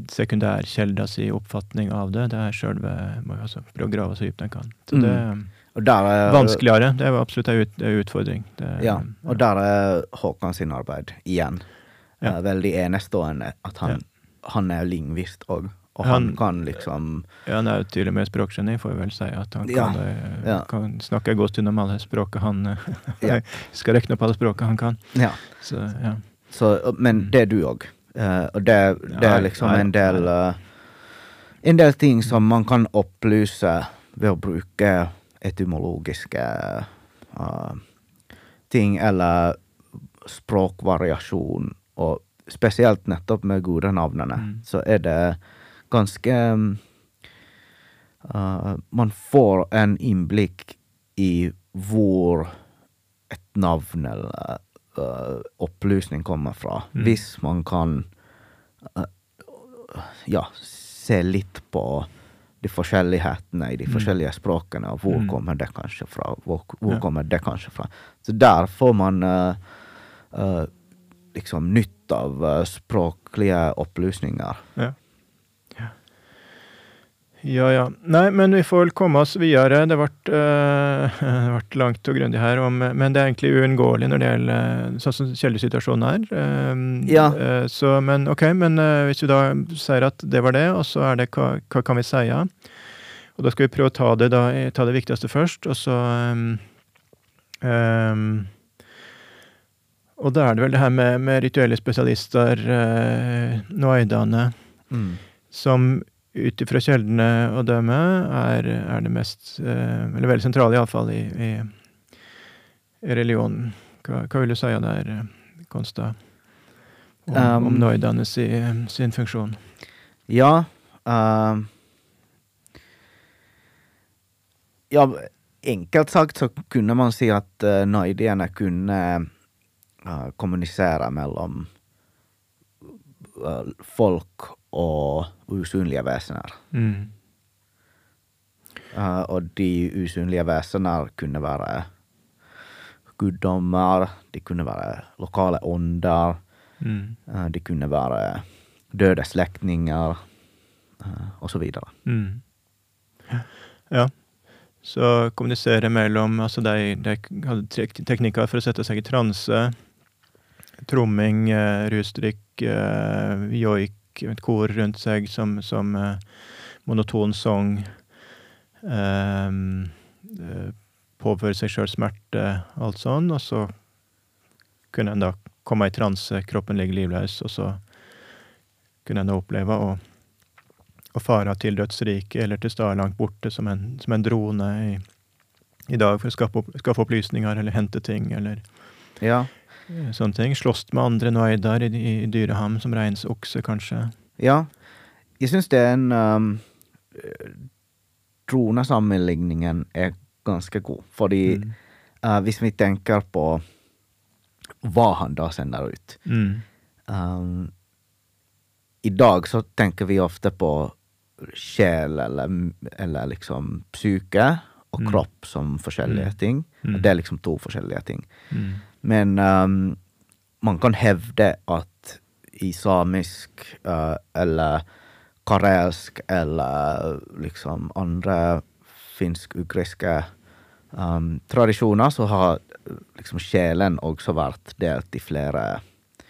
Speaker 1: sekundærkjeldas i oppfatning av det. Det selve, må jo prøve å grave så dypt den kan. Så
Speaker 2: Og der
Speaker 1: vanskeligere, det var absolutt en utfordring.
Speaker 2: Ja, og der Håkan sin arbeid igjen. Veldig enestående at han lingvist og han kan liksom...
Speaker 1: Ja, han jo til og med språkgeni, får jeg vel si, at han kan snakke godt innom alle språket han skal rekne opp alle språket han kan.
Speaker 2: Ja. Så, men det du også. Og det liksom en del ting som man kan opplyse ved å bruke etymologiske ting, eller språkvariasjon, og spesielt nettopp med gode navnene, så det ganske man får en innblikk i hvor et navn eller opplysning kommer fra, hvis man kan se litt på de forskjellighetene i de forskjellige språkene, og hvor kommer det kanskje fra, hvor kommer det kanskje fra. Så der får man liksom nytt av språklige opplysninger.
Speaker 1: Ja. Nei, men vi får vel komme oss videre. Det har vært langt og grundig her, men det egentlig uunngåelig når det gjelder sånn som kjeldesituasjonen her. Så, men ok, men hvis vi da sier at det var det, og så det hva kan vi si? Og da skal vi prøve å ta det viktigste først, og så og da det vel det her med rituelle spesialister, noidane, som utifra kjeldene å døme det mest, eller veldig sentrale i alle fall i religionen. Hva vil du si der, Konsta, om noidane sin funksjon?
Speaker 2: Ja, enkelt sagt så kunne man si at noidiene kunne kommunisere mellom folk og usynlige vesener. Og de usynlige vesener kunne være guddommer, de kunne være lokale ånder, de kunne være døde slektninger, og så videre.
Speaker 1: Ja. Så kommunisere mellom, altså de hadde teknikker for å sette seg i transe, tromming, rusdrikk, joik, et kor rundt seg som monoton sång, påføre seg selv smerte, alt sånn, og så kunne en da komme i transe, kroppen ligger livløs, og så kunne en da oppleve å fare til dødsriket, eller til steder langt borte, som en drone i dag, for å skaffe opplysninger, eller hente ting, eller sånne ting. Slåss med andre noidar i dyreham, som reins okse, kanskje.
Speaker 2: Ja, jeg synes det en dronesammenligningen ganske god, fordi hvis vi tenker på hva han da sender ut. I dag så tenker vi ofte på sjel eller liksom psyke og kropp som forskjellige ting. Det liksom to forskjellige ting. Men man kan hevde at i samisk eller karelsk eller liksom andre finsk-ugriske tradisjoner så har liksom sjelen også vært delt i flere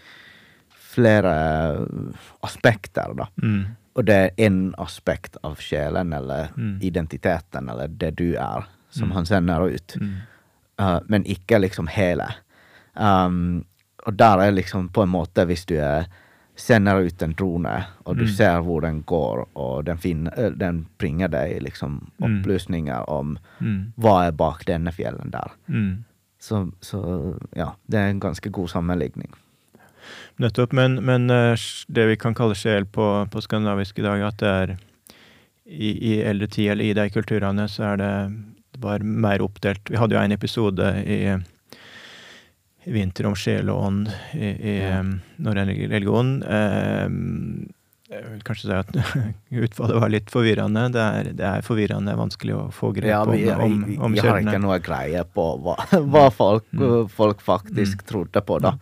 Speaker 2: aspekter da. Og det en aspekt av sjelen eller identiteten eller det du som han sender ut. Men ikke liksom hele. Og der liksom på en måte hvis du sender ut en drone og du ser hvor den går og den bringer deg liksom opplysninger om hva bak denne fjellen der. Så ja, det en ganske god sammenligning.
Speaker 1: Nettopp, men det vi kan kalle sjel på skandinavisk i dag, at det i eldre tid eller i de kulturene så det bare mer oppdelt. Vi hadde jo en episode i vinter om sjel og ånd i norrøn religion. Jeg vil kanskje si at utfallet var litt forvirrende. Det forvirrende, vanskelig å få grep om kjeldene.
Speaker 2: Jeg har ikke noe greie på hva folk faktisk trodde på da.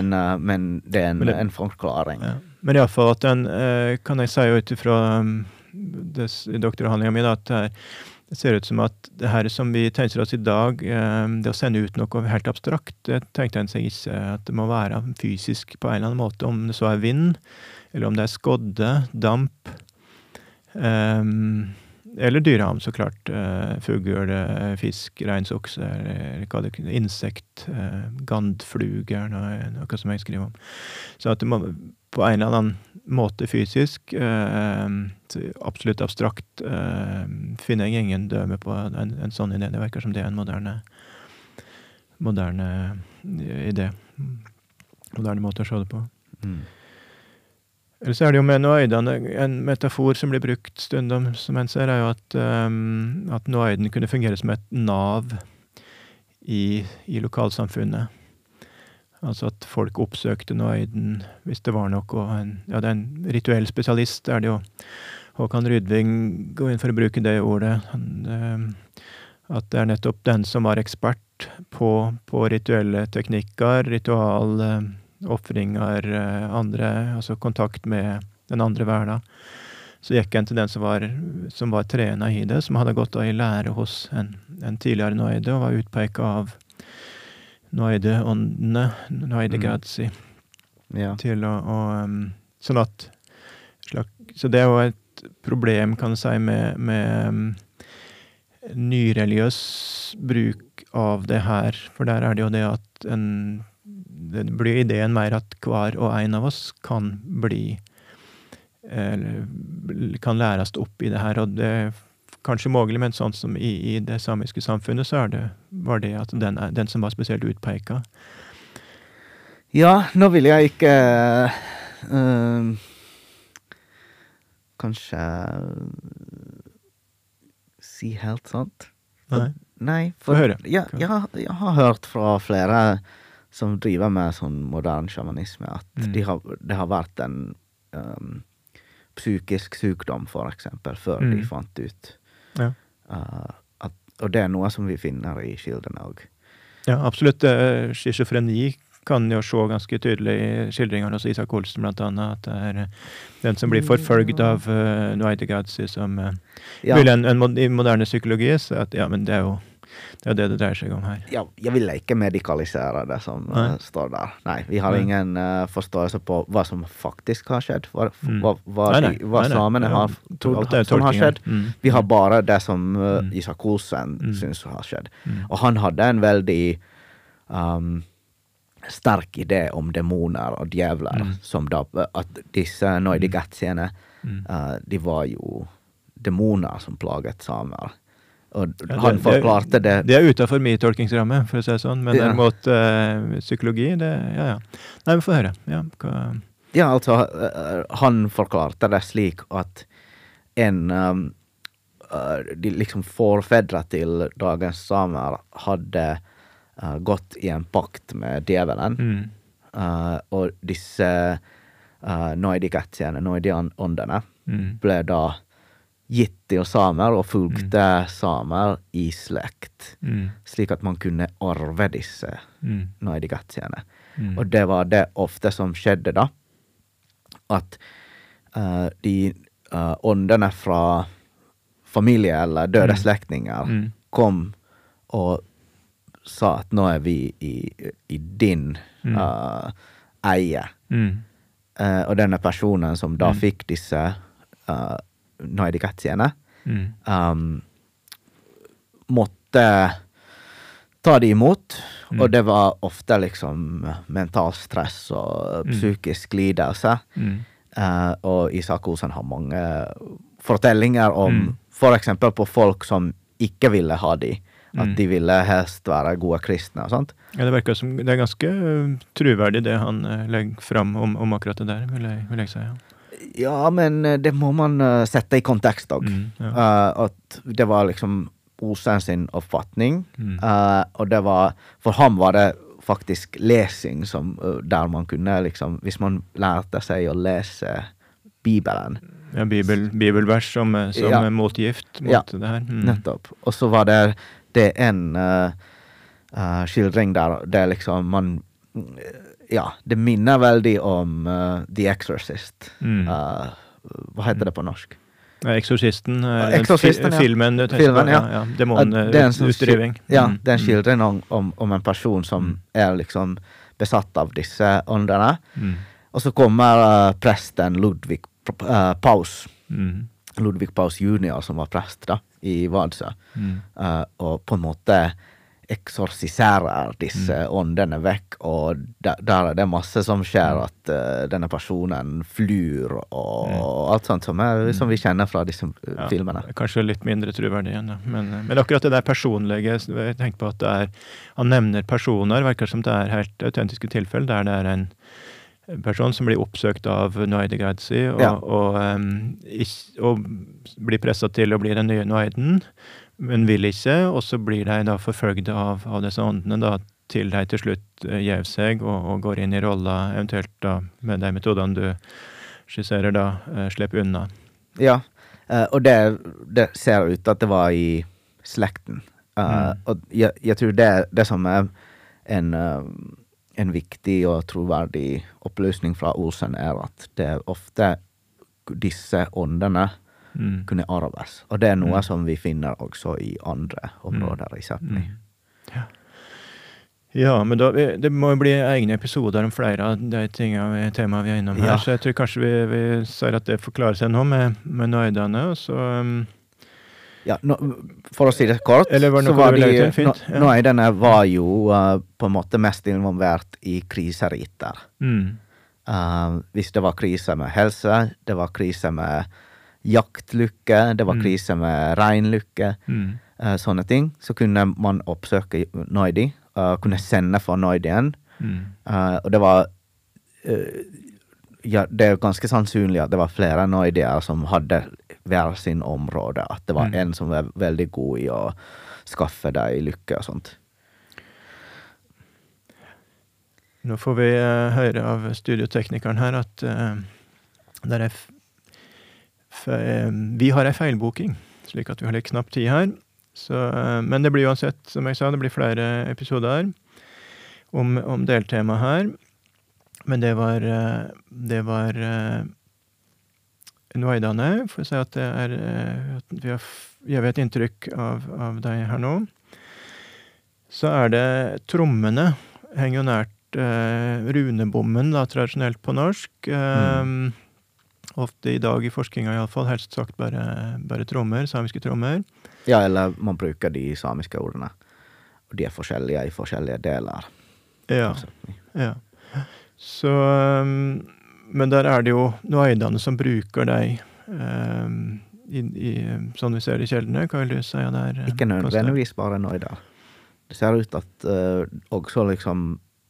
Speaker 2: Men det en forklaring.
Speaker 1: Ja. Men i alle fall at den, kan jeg si utifra i doktoravhandlingen min, at det ser ut som at det her som vi tenker oss i dag, det å sende ut noe helt abstrakt, det tenkte en seg ikke at det må være fysisk på en eller annen måte, om det så er vind, eller om det er skodde, damp, eller dyrehavn, så klart, fugl, fisk, reinsokse, eller hva det er, insekt, gandfluger, noe som jeg skriver om. Så at det må på en eller annen måte fysisk, absolutt abstrakt, finner jeg ingen døme på en sånn idé. Det virker som det er en moderne idé. Moderne måte å se det på. Eller så er det jo med noidene, en metafor som blir brukt stundom, som en ser, er jo at noiden kunne fungere som et nav i lokalsamfunnet. Altså at folk oppsøkte noiden hvis det var noe, det er en rituell spesialist, er det jo. Håkan Rydving går inn for å bruke det ordet. At det er nettopp den som var ekspert på rituelle teknikker, offringer, altså kontakt med den andre verden. Så gikk en til den som var trenet i det, som hadde gått i lære hos en tidligere noide, og var utpeket av noide-åndene, noide-gadsi, til sånn at, så det er jo et problem, kan jeg si, med nyreligiøs bruk av det her, for der er det jo det at det blir ideen mer at hver og en av oss kan kan læres opp i det her, og det kanskje mulig, men sånn som i det samiske samfunnet, så var det at den som var spesielt utpeket.
Speaker 2: Ja, nå vil jeg ikke kanskje si helt sant. Nei, for
Speaker 1: høre.
Speaker 2: Jeg har hørt fra flere som driver med sånn modern shamanisme, at det har vært en psykisk sykdom, for eksempel, før de fant ut.
Speaker 1: Ja.
Speaker 2: Og det er noe som vi finner i kildene også.
Speaker 1: Ja, absolutt. Schizofreni kan jo se ganske tydelig i skildringene hos Isak Olsen, blant annet, at det er den som blir forfølgt av Noide-Gadsi, som vil i moderne psykologi, så at, ja, men det er jo det dreier seg om her. Ja,
Speaker 2: jeg vil ikke medikalisere det som står der. Nei, vi har ingen forståelse på hva som faktisk har skjedd, hva samene har trodd som har skjedd. Vi har bare det som Isak Olsen synes har skjedd. Og han hadde en veldig sterk idé om demoner og djevler, som da, at disse Noide-Gatsiene, de var jo demoner som plaget samer. Og han forklarte det.
Speaker 1: Det er utenfor min tolkingsramme, for å si sånn, men derimot psykologi, Nei, vi får høre.
Speaker 2: Ja, altså, han forklarte det slik at de liksom forfedre til dagens samer hadde gått i en pakt med djevelen, og disse Noide-Gatsiene, Noide-åndene, ble da gitt til samer og fulgte samer i slekt, slik at man kunne arve disse Noide-Gatsiene. Og det var det ofte som skjedde da, at de åndene fra familie eller døde slektninger kom og sa at nå er vi i din eie. Og denne personen som da fikk disse Noide-Gatsiene måtte ta de imot, og det var ofte liksom mental stress og psykisk lidelse. Og Isak Olsen har mange fortellinger om for eksempel på folk som ikke ville ha de, at de ville helst være gode kristne og sånt.
Speaker 1: Ja, det virker som det er ganske troverdig det han legger fram om akkurat det der, vil jeg si, ja.
Speaker 2: Ja, men det må man sette i kontekst også. At det var liksom Olsen sin oppfatning, og det var, for ham var det faktisk lesing som, der man kunne liksom, hvis man lærte seg å lese Bibelen.
Speaker 1: Ja, bibelvers som motgift mot det her.
Speaker 2: Nettopp. Og så var det en skildring der det liksom man det minner veldig om The Exorcist. Hva heter det på norsk?
Speaker 1: Eksorsisten,
Speaker 2: Eksorsisten, ja.
Speaker 1: filmen,
Speaker 2: Filmen, ja.
Speaker 1: ja. Demonutdriving.
Speaker 2: Ja, det er en skildring om en person som er liksom besatt av disse åndene. Og så kommer presten Ludvig Paus. Ludvig Paus junior, som var prest da, i Vadsø. Og på en måte eksorsiserer disse åndene vekk, og der er det masse som skjer, at denne personen flyr, og alt sånt som vi kjenner fra disse filmene.
Speaker 1: Kanskje litt mindre troverdig igjen, da. Men akkurat det der personlige, jeg tenker på at han nevner personer, virker som det er helt autentiske tilfeller, der det er en person som blir oppsøkt av Noaidi Gadzi, og blir presset til å bli den nye Noaiden, men vil ikke, og så blir de da forfølgd av disse åndene da, til de til slutt gjev seg og går inn i rolla, eventuelt da med de metodene du skisserer da, slipper unna.
Speaker 2: Ja, og det ser ut at det var i slekten. Og jeg tror det som er en viktig og troverdig opplysning fra Olsen er at det er ofte disse åndene kunne arves. Og det er noe som vi finner også i andre områder i Sápmi.
Speaker 1: Ja, men det må jo bli egne episoder om flere av de temaene vi er innom her, så jeg tror kanskje vi sier at det forklarer seg nå med Noaidene, og så...
Speaker 2: Ja, for å si det kort, så var Noaidene var jo på en måte mest involvert i kriseriter. Hvis det var krise med helse, det var krise med jaktlykke, det var krise med regnlykke, sånne ting, så kunne man oppsøke Noaidi, kunne sende for Noaidien, og det var det er ganske sannsynlig at det var flere Noaidier som hadde hver sin område, at det var en som var veldig god i å skaffe deg lykke og sånt.
Speaker 1: Nå får vi høre av studioteknikeren her at det vi har en feilboking, slik at vi har litt knapp tid her. Så, men det blir uansett, som jeg sa, det blir flere episoder om deltema her. Men det var Noaidene, for å si at det at vi har gitt et inntrykk av deg her nå. Så er det trommene, henger jo nært runebommen, da, tradisjonelt på norsk. Ofte i dag i forskninga i alle fall, helst sagt bare trommer, samiske trommer.
Speaker 2: Ja, eller man bruker de samiske ordene, og de er forskjellige i forskjellige deler.
Speaker 1: Ja. Så, men der er det jo Noaidene som bruker deg sånn vi ser i kjeldene. Hva vil du si der?
Speaker 2: Ikke nødvendigvis bare Noaider. Det ser ut at også liksom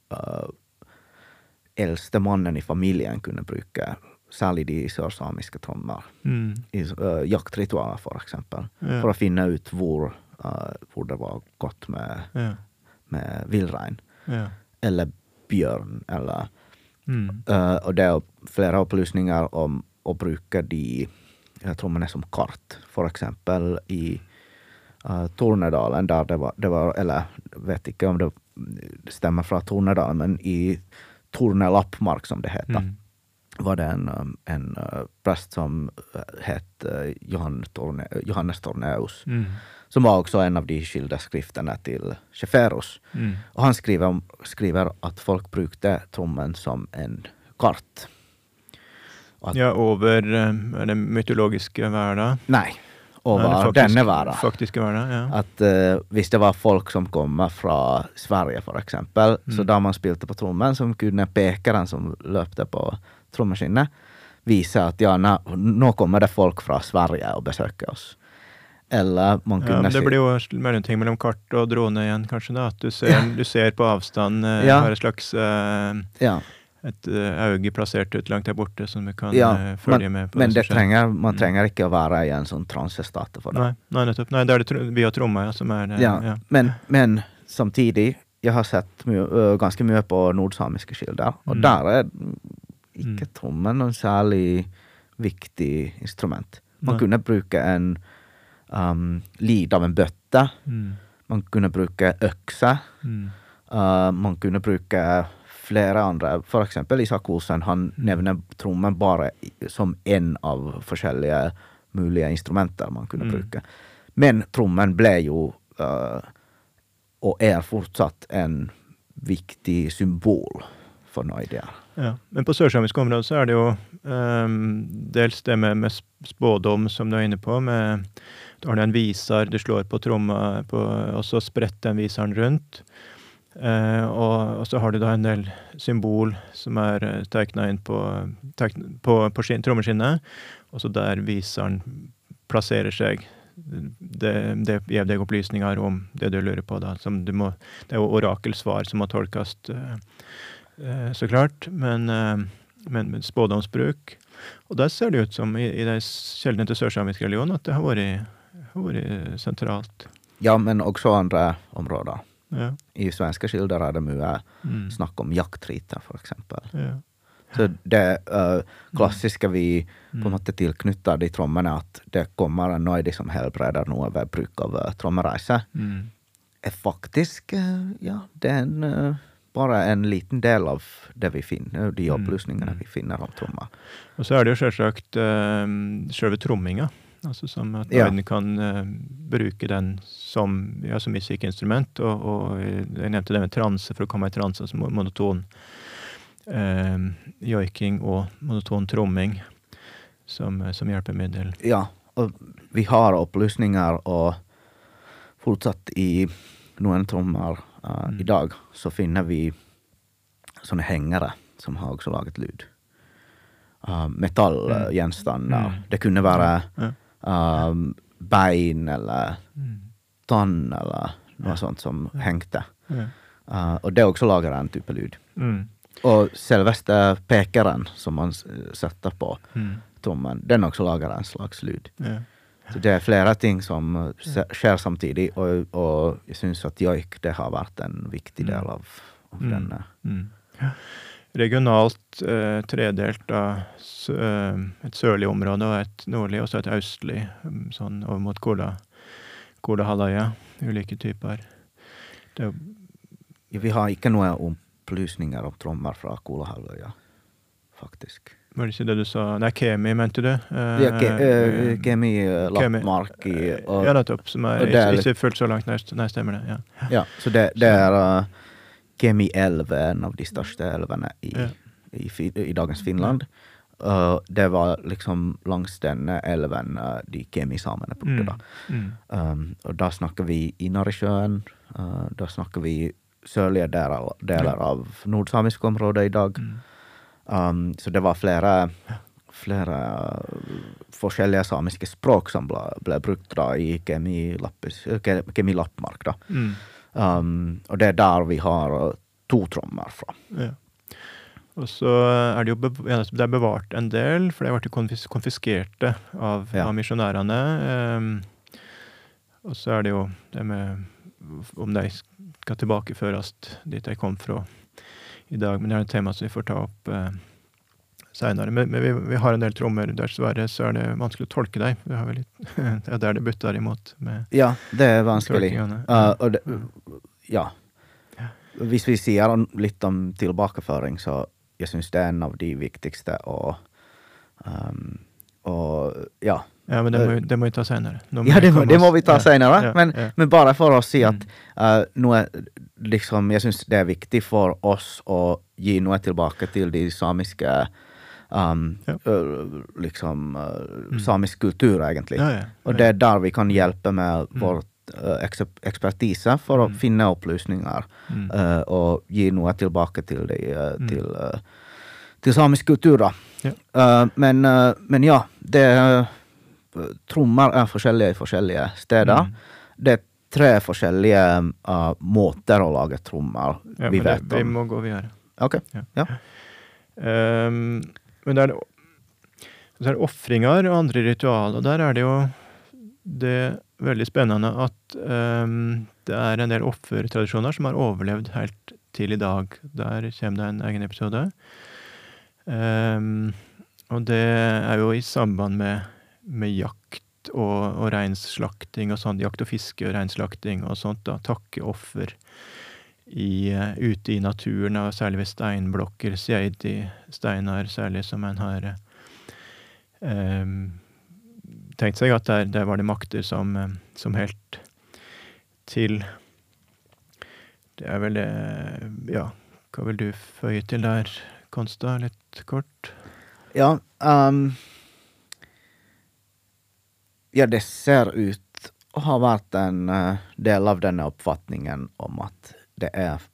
Speaker 2: eldste mannen i familien kunne bruke særlig de sørsamiske trommer i jaktritualer for eksempel, for å finne ut hvor det var godt med villrein, eller bjørn, eller og det er flere opplysninger om å bruke de trommene som kart, for eksempel i Tornedalen, der det var, eller vet ikke om det stemmer fra Tornedalen, men i Tornelappmark, som det heter, var det en prest som het Johannes Torneus, som var også en av de kildeskriftene til Sjeferos. Og han skriver at folk brukte trommen som en kart.
Speaker 1: Over den mytologiske verden?
Speaker 2: Nei, over denne verden.
Speaker 1: Faktiske verden, ja.
Speaker 2: At hvis det var folk som kom fra Sverige, for eksempel, så da man spilte på trommen, som kunne peke den som løpte på trommeskinnet, viser at nå kommer det folk fra Sverige og besøker oss. Eller man kunne
Speaker 1: det blir jo mellomting mellom kart og drone igjen, kanskje da, at du ser på avstand, har et slags et øye plassert ut langt der borte, som du kan følge med på.
Speaker 2: Men man trenger ikke å være i en sånn transestate for det.
Speaker 1: Nei, nettopp. Nei, det er det via tromma, som er det.
Speaker 2: Men samtidig, jeg har sett ganske mye på nordsamiske kilder, og der er ikke trommen noen særlig viktig instrument. Man kunne bruke en lid av en bøtte, man kunne bruke økse, man kunne bruke flere andre, for eksempel Isak Olsen, han nevner trommen bare som en av forskjellige mulige instrumenter man kunne bruke. Men trommen ble jo og fortsatt en viktig symbol for Naidia.
Speaker 1: Ja, men på sørsamisk område så det jo dels det med spådom som du inne på, du har en visar, du slår på tromma, og så spretter den visaren rundt. Og så har du da en del symbol som tegnet inn på trommeskinnet, og så der visaren plasserer seg. Det gir deg opplysninger om det du lurer på da, det jo orakelsvar som må tolkes så klart, men spådomsbruk. Og der ser det ut som i de kjeldene til sørsamisk religion at det har vært sentralt.
Speaker 2: Ja, men også andre områder.
Speaker 1: Ja.
Speaker 2: I svenske kilder det mye snakk om jaktrite, for eksempel.
Speaker 1: Ja.
Speaker 2: Så det klassiske vi på en måte tilknytter de trommene, at det kommer en noidi som helbreder noe ved bruk av trommereise, faktisk, det bare en liten del av det vi finner, de opplysningene vi finner om trommer.
Speaker 1: Og så det jo selvsagt selve tromminga, altså som at noiden kan bruke den som musikkinstrument, og jeg nevnte det med transe, for å komme i transe, som monoton joiking og monoton tromming som hjelpemiddel. Ja,
Speaker 2: og vi har opplysninger, og fortsatt i noen trommer i dag, så finner vi sånne hengere som har også laget lyd. Metallgjenstander. Det kunne være bein eller tann eller noe sånt som hengte. Og det også lager en type lyd. Og selveste pekeren som man setter på trommen, den også lager en slags lyd. Så det flere ting som skjer samtidig, og jeg synes at joik, det har vært en viktig del av denne.
Speaker 1: Regionalt tredelt av et sørlig område og et nordlig, og så et østlig, sånn over mot Kola-halvøya, ulike typer.
Speaker 2: Vi har ikke noe opplysninger om trommer fra Kola-halvøya, faktisk.
Speaker 1: Var det ikke det du sa? Nei, Kemi, mente du?
Speaker 2: Kemi Lappmark.
Speaker 1: Ja, nettopp, som ikke fullt så langt nærmest. Nei, stemmer det, ja.
Speaker 2: Ja, så det Kemi elv, en av de største elvene i dagens Finland. Det var liksom langs denne elven de Kemi-samene bodde da. Og da snakker vi Inarisjøen, da snakker vi sørlige deler av nordsamisk område i dag. Så det var flere forskjellige samiske språk som ble brukt da i Kemi Lappmark da. Og det der vi har 2 trommer fra.
Speaker 1: Ja. Og så det jo det bevart en del, for det har vært konfiskerte av misjonærene. Og så det jo det med om de skal tilbakeføres dit de kom fra i dag, men det et tema som vi får ta opp senere. Men vi har en del trommer, dessverre så det vanskelig å tolke dem. Vi har vel litt, det der det bytter imot.
Speaker 2: Ja, det vanskelig. Og hvis vi sier litt om tilbakeføring, så jeg synes det en av de viktigste,
Speaker 1: Ja, men det må vi ta senere.
Speaker 2: Det må vi ta senere, men bare for å si at noe, liksom, jeg synes det viktig for oss å gi noe tilbake til de samiske samisk kultur egentlig. Og det der vi kan hjelpe med vår ekspertise for å finne opplysninger og gi noe tilbake til samisk kultur da. Men ja, det trommer forskjellige i forskjellige steder. Det 3 forskjellige måter å lage trommer vi vet om.
Speaker 1: Vi må gå videre.
Speaker 2: Ok, ja.
Speaker 1: Men det offringer og andre ritualer, og der det jo det veldig spennende at det en del offertradisjoner som har overlevd helt til i dag. Der kommer det en egen episode. Og det jo i samband med jakt og reinslakting og sånn, jakt og fiske og reinslakting og sånt da, takke offer ute i naturen, og særlig ved steinblokker, seidi steiner, særlig som en har tenkt seg at der var det makter som helt til. Det vel det, ja, hva vil du føye til der, Konsta, litt kort?
Speaker 2: Ja, ja, det ser ut å ha vært en del av denne oppfatningen om at det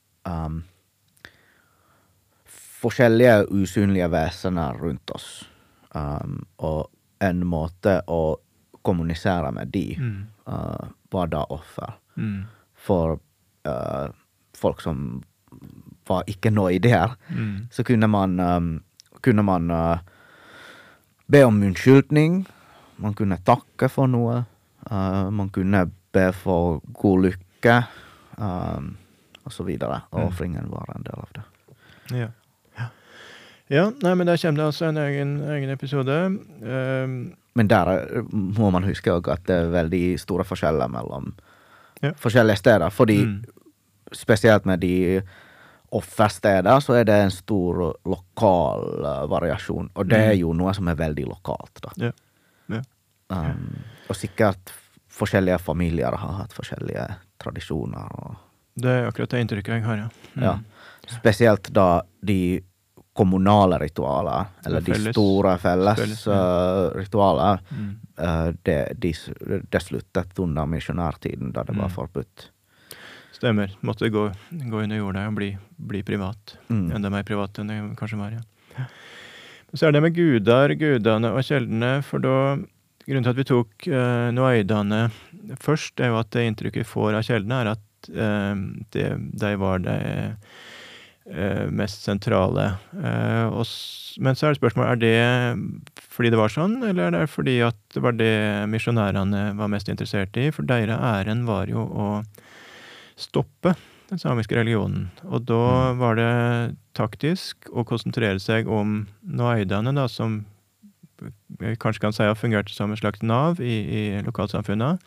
Speaker 2: forskjellige usynlige vesener rundt oss, og en måte å kommunisere med de var da offer for folk som var ikke nøyder. Så kunne man be om unnskyldning, man kunne takke for noe, man kunne be for god lykke, og så videre. Og offringen var en del av det.
Speaker 1: Ja. Ja, nei, men der kommer det altså en egen episode.
Speaker 2: Men der må man huske også at det veldig store forskjeller mellom forskjellige steder, fordi spesielt med de offersteder så det en stor lokal variasjon, og det jo noe som veldig lokalt da.
Speaker 1: Ja. Ja.
Speaker 2: Og sikkert forskjellige familier har hatt forskjellige tradisjoner. Og
Speaker 1: det akkurat det inntrykket jeg har, ja.
Speaker 2: Ja, spesielt da de kommunale ritualer, eller de store felles ritualer, det sluttet under misjonærtiden, da det var forbudt.
Speaker 1: Stemmer. Måtte gå under jorda og bli privat. Enda mer privat enn det kanskje var, ja. Så det med gudene og kjeldene, for da, grunnen til at vi tok noaidene først, det jo at det inntrykket vi får av kjeldene at de var det mest sentrale. Men så det spørsmålet, det fordi det var sånn, eller det fordi at det var det misjonærene var mest interessert i? For deres æren var jo å stoppe den samiske religionen. Og da var det taktisk å konsentrere seg om noaidene, da, som jeg kanskje kan si har fungert som en slags nav i lokalsamfunnet.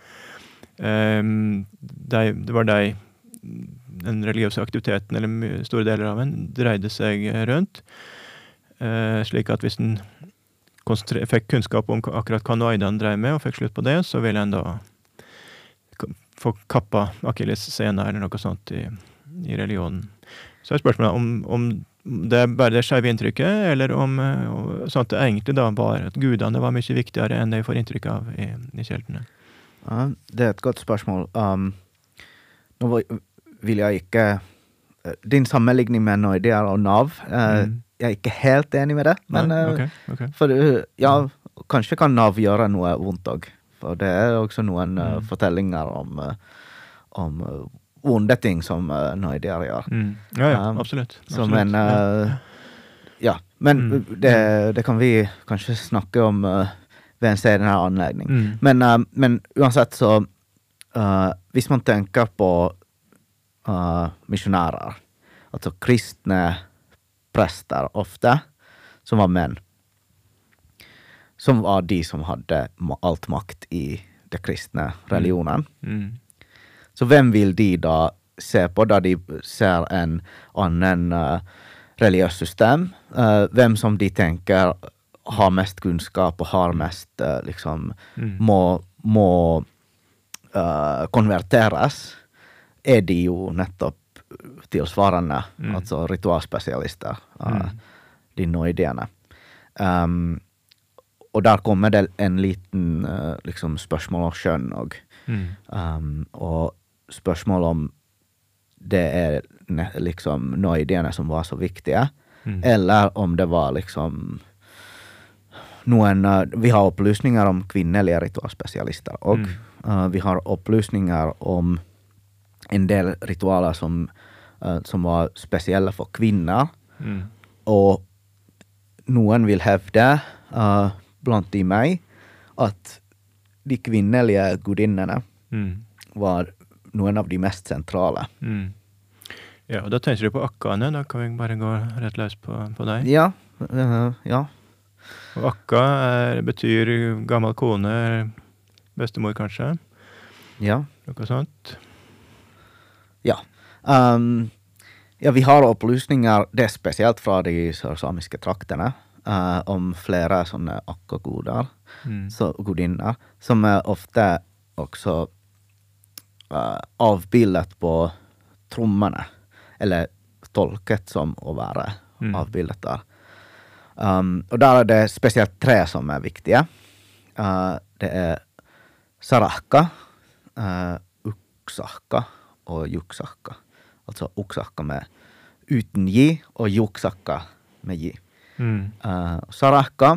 Speaker 1: Det var den religiøse aktiviteten, eller store deler av den, dreide seg rundt. Slik at hvis den fikk kunnskap om akkurat hva noaidene drev med, og fikk slutt på det, så ville en da få kappa Achilles sena eller noe sånt i religionen. Så spørsmålet om det bare det skjeve inntrykket, eller om sånn at det egentlig da var at gudene var mye viktigere enn det vi får inntrykk av i kjeldene.
Speaker 2: Ja, det et godt spørsmål. Nå vil jeg ikke din sammenligning med noider og nav, jeg ikke helt enig med det, men
Speaker 1: okay.
Speaker 2: For ja, kanskje kan nav gjøre noe vondt også, for det også noen fortellinger om vonde ting som noider gjør.
Speaker 1: Ja, absolutt.
Speaker 2: Som en ja, men det kan vi kanskje snakke om ved en senere anledning. Men uansett så hvis man tenker på missionærer, altså kristne prester ofte, som var menn, som var de som hadde alt makt i det kristne religionen. Så hvem vil de da se på da de ser en annen religiøs system? Hvem som de tenker har mest kunnskap og har mest liksom må konverteres, de jo nettopp tilsvarende, altså ritualspesialister, de noidiene. Og der kommer det en liten liksom spørsmål om skjønn og, og spørsmål om det liksom noidiene som var så viktige, eller om det var liksom noen, vi har opplysninger om kvinnelige ritualspesialister, og vi har opplysninger om en del ritualer som var spesielle for kvinner, og noen vil hevde, blant de meg, at de kvinnelige gudinnene var noen av de mest sentrale.
Speaker 1: Ja, og da tenker du på akkane, da kan vi bare gå rett løs på deg.
Speaker 2: Ja, ja.
Speaker 1: Og akka betyr gammel kone, bestemor kanskje?
Speaker 2: Ja.
Speaker 1: Noe sånt?
Speaker 2: Ja. Ja, vi har opplysninger, det spesielt fra de sørsamiske traktene, om flere sånne akkagoder, godinner, som er ofte også avbildet på trommene, eller tolket som å være avbildet der. Og der er det spesielt 3 som er viktige. Det er sarahka, uksahka og juksahka. Altså uksahka med uten gi, og juksahka med gi. Sarahka,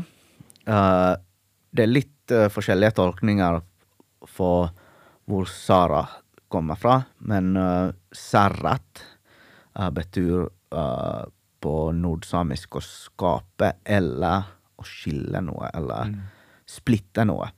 Speaker 2: det er litt forskjellige tolkninger for hvor Sara kommer fra, men sarrat betyr på nordsamisk å skape eller å skille noe, eller splitte noe.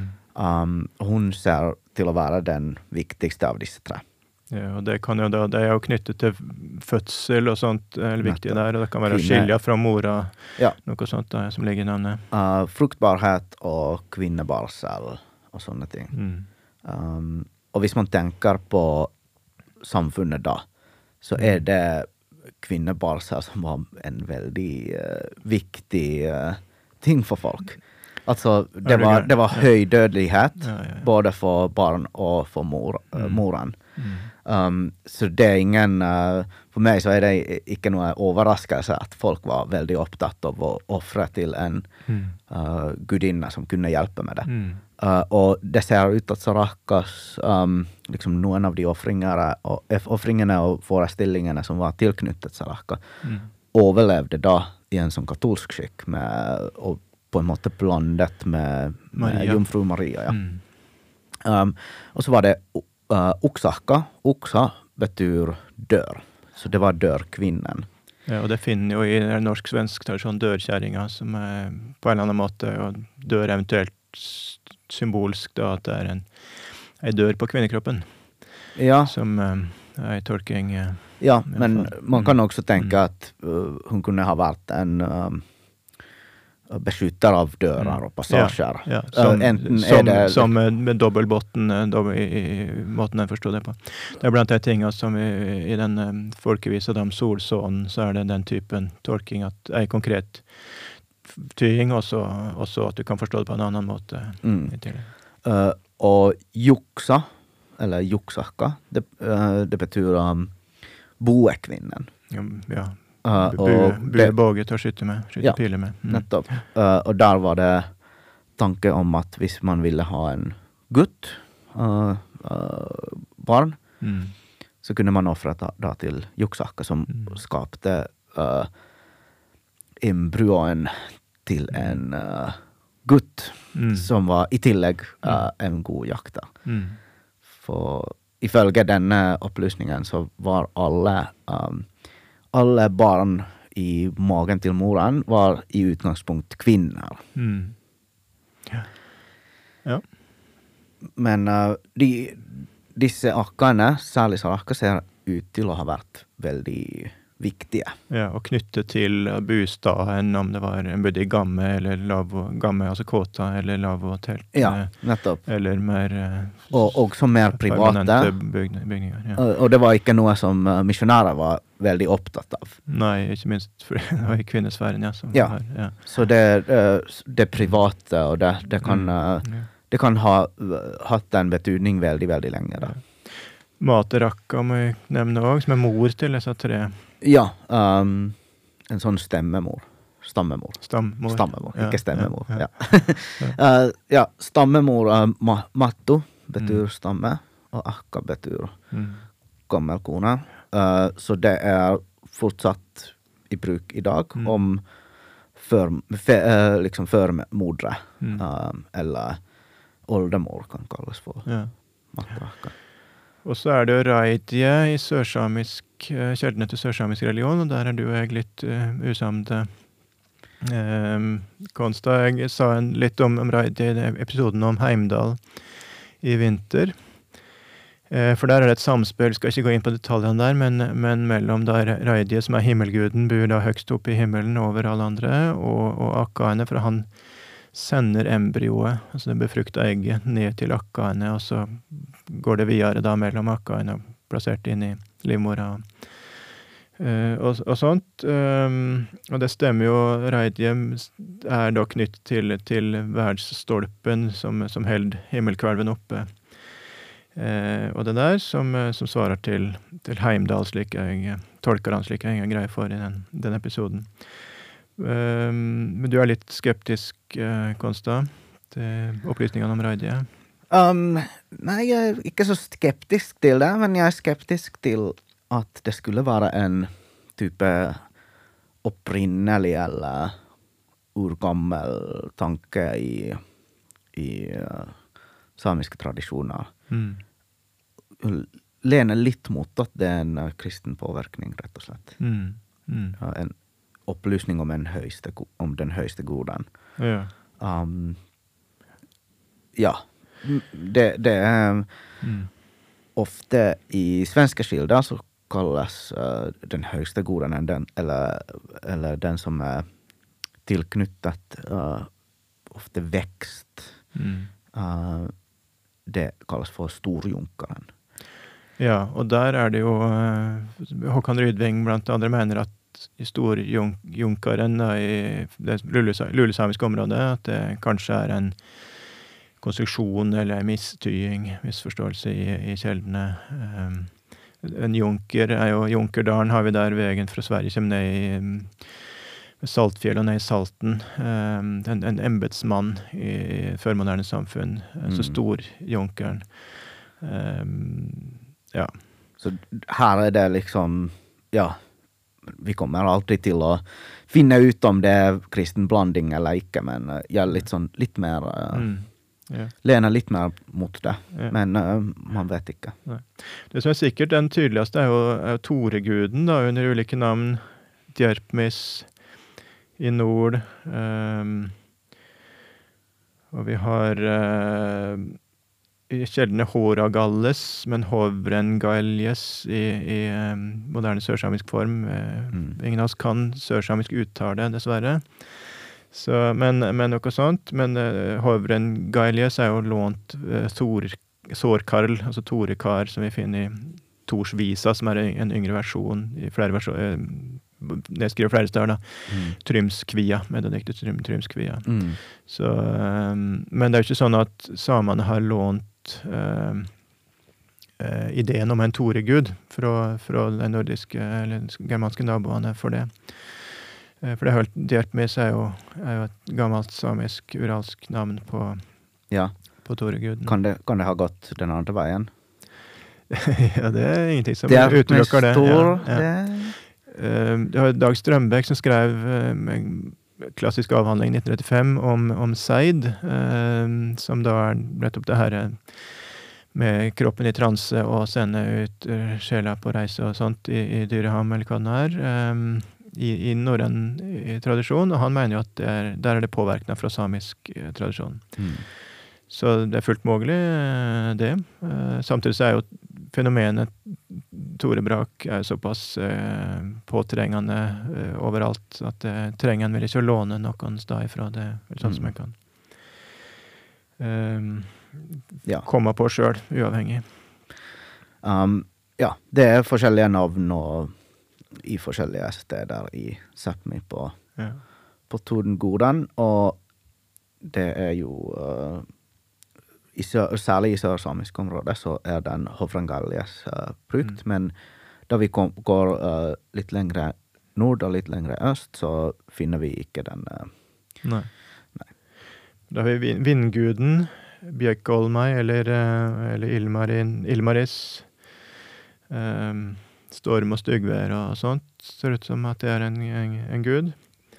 Speaker 2: Hun ser til å være den viktigste av disse 3.
Speaker 1: Ja, og det kan jo da, det er jo knyttet til fødsel og sånt, viktig der, og det kan være skilja fra mora, noe sånt da, som ligger i navnet.
Speaker 2: Fruktbarhet og kvinnebarsel og sånne ting. Og hvis man tenker på samfunnet da, så er det kvinnebarsel som var en veldig viktig ting for folk. Altså, det var høy dødelighet, både for barn og for moren. Så det er ingen, for meg så er det ikke noe overraskelse at folk var veldig opptatt av å offre til en gudinne som kunne hjelpe med det. Og det ser ut at Sarahkas, liksom noen av de offringene og forestillingene som var tilknyttet Sarahka, overlevde da i en sånn katolsk skikk, og på en måte blandet med Jomfru Maria. Og så var det uksahka. Uksa betyr dør. Så det var dørkvinnen.
Speaker 1: Ja, og det finner jo i norsk-svensk tradisjon dørkjæringa, som er på en eller annen måte, og dør eventuelt symbolsk da, at det er en dør på kvinnekroppen. Ja. Som er en tolking.
Speaker 2: Ja, men man kan også tenke at hun kunne ha vært en beskytter av dører og passasjer.
Speaker 1: Ja, som med dobbeltbotten i måten jeg forstod det på. Det er blant de tingene som i den folkevisa om solsånen, så er det den typen tolking at en konkret tying, og så at du kan forstå det på en annen måte.
Speaker 2: Og juksa, eller juksakka, det betyr boekvinnen.
Speaker 1: Ja. Buebåget å skyte piler med.
Speaker 2: Nettopp. Og der var det tanke om at hvis man ville ha en gutt, barn, så kunne man offre da til juksakka, som skapte embryoen til en gutt, som var i tillegg en god jakter. For ifølge denne opplysningen så var alle barn i magen til moren var i utgangspunkt kvinner.
Speaker 1: Ja.
Speaker 2: Men disse akkene, særlig Sarahka, ser ut til å ha vært veldig viktige.
Speaker 1: Ja, og knyttet til bostaden, om det var en bodde i gamme, eller gamme, altså kåta, eller lavotelt.
Speaker 2: Ja, nettopp.
Speaker 1: Eller mer
Speaker 2: og også mer private
Speaker 1: bygninger. Ja.
Speaker 2: Og det var ikke noe som misjonærer var veldig opptatt av.
Speaker 1: Nei, ikke minst for det var i kvinnesfæren,
Speaker 2: Så det private, og det kan ha hatt en betydning veldig, veldig lenge da.
Speaker 1: Materakka må jeg nevne også, som er mor til disse 3.
Speaker 2: Ja, en sånn stammemor, ikke stemmemor. Ja, stammemor, matto betyr stamme, og akka betyr gammelkone. Så det er fortsatt i bruk i dag om liksom førmodre, eller oldemor kan kalles for materakka.
Speaker 1: Og så er det jo raidje i sørsamisk, kjeldene til sørsamisk religion, og der er du og jeg litt usamde. Konsta, jeg sa litt om raidje i episoden om Heimdal i vinter. For der er det et samspill, skal ikke gå inn på detaljene der, men mellom der raidje, som er himmelguden, bor da høgst oppe i himmelen over alle andre, og akkaene, for han sender embryoet, altså det befrukta egget, ned til akkaene, og så går det videre da mellom akkaene og plassert inn i livmora. og sånt. Og det stemmer jo, Reidhjem er da knytt til verdensstolpen som held himmelkvelven oppe. Og det der som svarer til Heimdall, slik jeg tolker han, slik jeg greier for i den episoden. Men du er litt skeptisk, Konsta, til opplysningene om Reidhjem?
Speaker 2: Nei, jeg er ikke så skeptisk til det, men jeg er skeptisk til at det skulle være en type opprinnelig eller urgammel tanke i samiske tradisjoner. Lener litt mot at det er en kristen påvirkning, rett og slett. Ja, en opplysning om den høyeste goden.
Speaker 1: Ja.
Speaker 2: Ja. Det er ofte i svenske kilder så kalles den høyeste goden eller den som er tilknyttet ofte vekst. Det kalles for storjunkaren. Ja, og der er det jo Håkan Rydving blant andre mener at i storjunkaren i det lulesamiske området, at det kanskje er en konstruksjon eller en misforståelse i kjeldene. En junker er jo Junkerdalen har vi der vegen fra Sverige kommer ned i Saltfjell og ned i Salten. En embetsmann i førmoderne samfunn. Så stor junkeren. Ja. Så her er det liksom, ja, vi kommer alltid til å finne ut om det er kristen blanding eller ikke, men jeg er litt mer lener litt mer mot det, men man vet ikke. Nei.
Speaker 1: Det som er sikkert den tydeligste er jo Toreguden da, under ulike navn. Djerpmis i nord. Og vi har i kjeldene Horagalles, men Hovrengaljes i moderne sørsamisk form. Ingen av oss kan sørsamisk uttale, dessverre. Så, men noe sånt. Men Hovrengaljes er jo lånt Sårkarl, altså Torekar, som vi finner i Torsvisa, som er en yngre versjon i flere versjoner. Det skriver flere steder, da. Trymskvia, med det diktet Trymskvia. Så, men det er jo ikke sånn at samene har lånt ideen om en toregud fra den nordiske eller germanske naboene for det. For det er Djerpmis er jo et gammelt samisk, uralsk navn på Toreguden.
Speaker 2: Kan det ha gått den andre veien?
Speaker 1: Ja, det er ingenting som utelukker det. Det var Dag Strømbekk som skrev klassisk avhandling i 1935 om Seid, som da er nettopp det her med kroppen i transe og sende ut sjela på reise og sånt i Dyreham, eller hva det er, i norrøn tradisjon, og han mener jo at der er det påvirkning fra samisk tradisjon. Så det er fullt mulig, det. Samtidig så er jo fenomenet torebrak er såpass påtrengende overalt, at trenger en vil ikke låne noen sted ifra det, sånn som jeg kan komme på selv, uavhengig.
Speaker 2: Ja, det er forskjellige navn og i forskjellige steder i Sápmi på Tordengodan, og det er jo særlig i sørsamisk område så er den Hovrengaljes brukt, men da vi går litt lengre nord og litt lengre øst, så finner vi ikke den.
Speaker 1: Nei. Da har vi vindguden, Bjørkolmai, eller Ilmaris, storm og styggvær og sånt, ser ut som at det er en gud.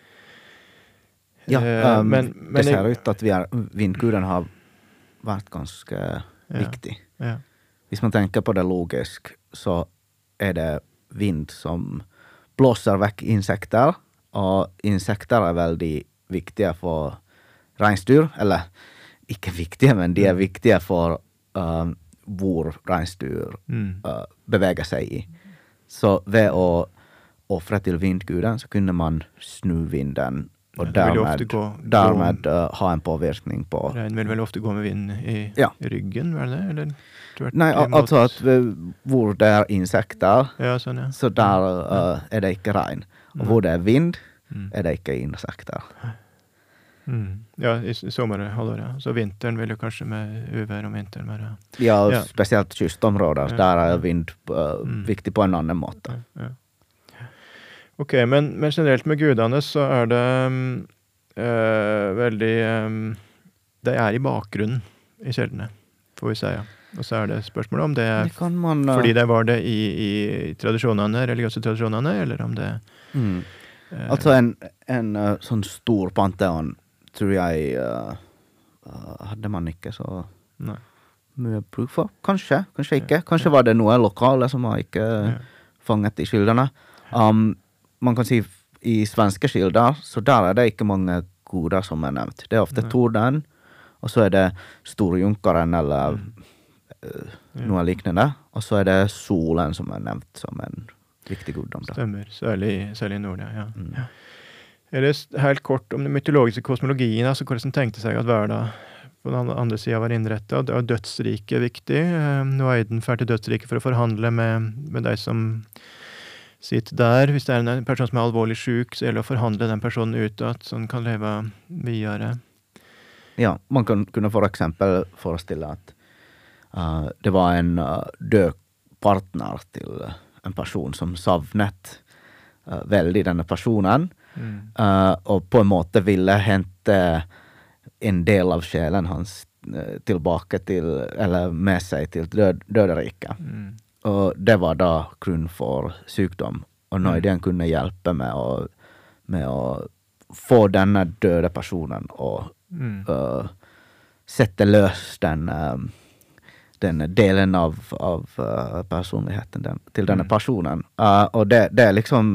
Speaker 2: Ja, men det ser ut at vindguden har vært ganske viktig.
Speaker 1: Ja.
Speaker 2: Hvis man tenker på det logisk, så er det vind som blåser vekk insekter, og insekter er veldig viktige for reinsdyr, eller ikke viktige, men de er viktige for hvor reinsdyr beveger seg i. Så ved å offre til vindguden, så kunne man snu vinden og
Speaker 1: det vil jo ofte
Speaker 2: dermed ha en påvirkning på...
Speaker 1: Regn vil vel ofte gå med vind i ryggen, vel det? Eller,
Speaker 2: nei, altså at hvor det er insekter,
Speaker 1: sånn,
Speaker 2: så der er det ikke regn. Og hvor det er vind, er det ikke insekter.
Speaker 1: Ja, i sommerhalvåret. Så vinteren vil jo kanskje med uvær om vinteren være...
Speaker 2: Ja, spesielt kystområder. Der er vind viktig på en annen måte.
Speaker 1: Ok, men generelt med gudene så er det veldig... det er i bakgrunnen i kjeldene, får vi si, ja. Og så er det spørsmålet om det er fordi det var det i tradisjonene, religiøse tradisjonene, eller om det...
Speaker 2: Altså en sånn stor panteon tror jeg hadde man ikke så mye bruk for. Kanskje ikke. Kanskje var det noe lokale som var ikke fanget i kildene. Man kan si i svenske kilder, så der er det ikke mange guder som er nevnt. Det er ofte Torden, og så er det Storjunkaren eller noe liknende, og så er det solen som er nevnt som en viktig guddom.
Speaker 1: Stemmer, særlig i nord, ja. Eller helt kort om den mytologiske kosmologien, altså hvordan tenkte seg at hverdag på den andre siden var innrettet. Det er dødsriket viktig. Noaiden fer til dødsriket for å forhandle med de som sitter der. Hvis det er en person som er alvorlig syk, så gjelder det å forhandle den personen ut at sånn kan leve videre.
Speaker 2: Ja, man kunne for eksempel forestille at det var en død partner til en person som savnet veldig denne personen, og på en måte ville hente en del av sjelen hans tilbake til, eller med seg til døderiket. Og det var da grunn for sykdom, og Noaiden kunne hjelpe med å få denne døde personen og sette løs den delen av personligheten til denne personen. Og det er liksom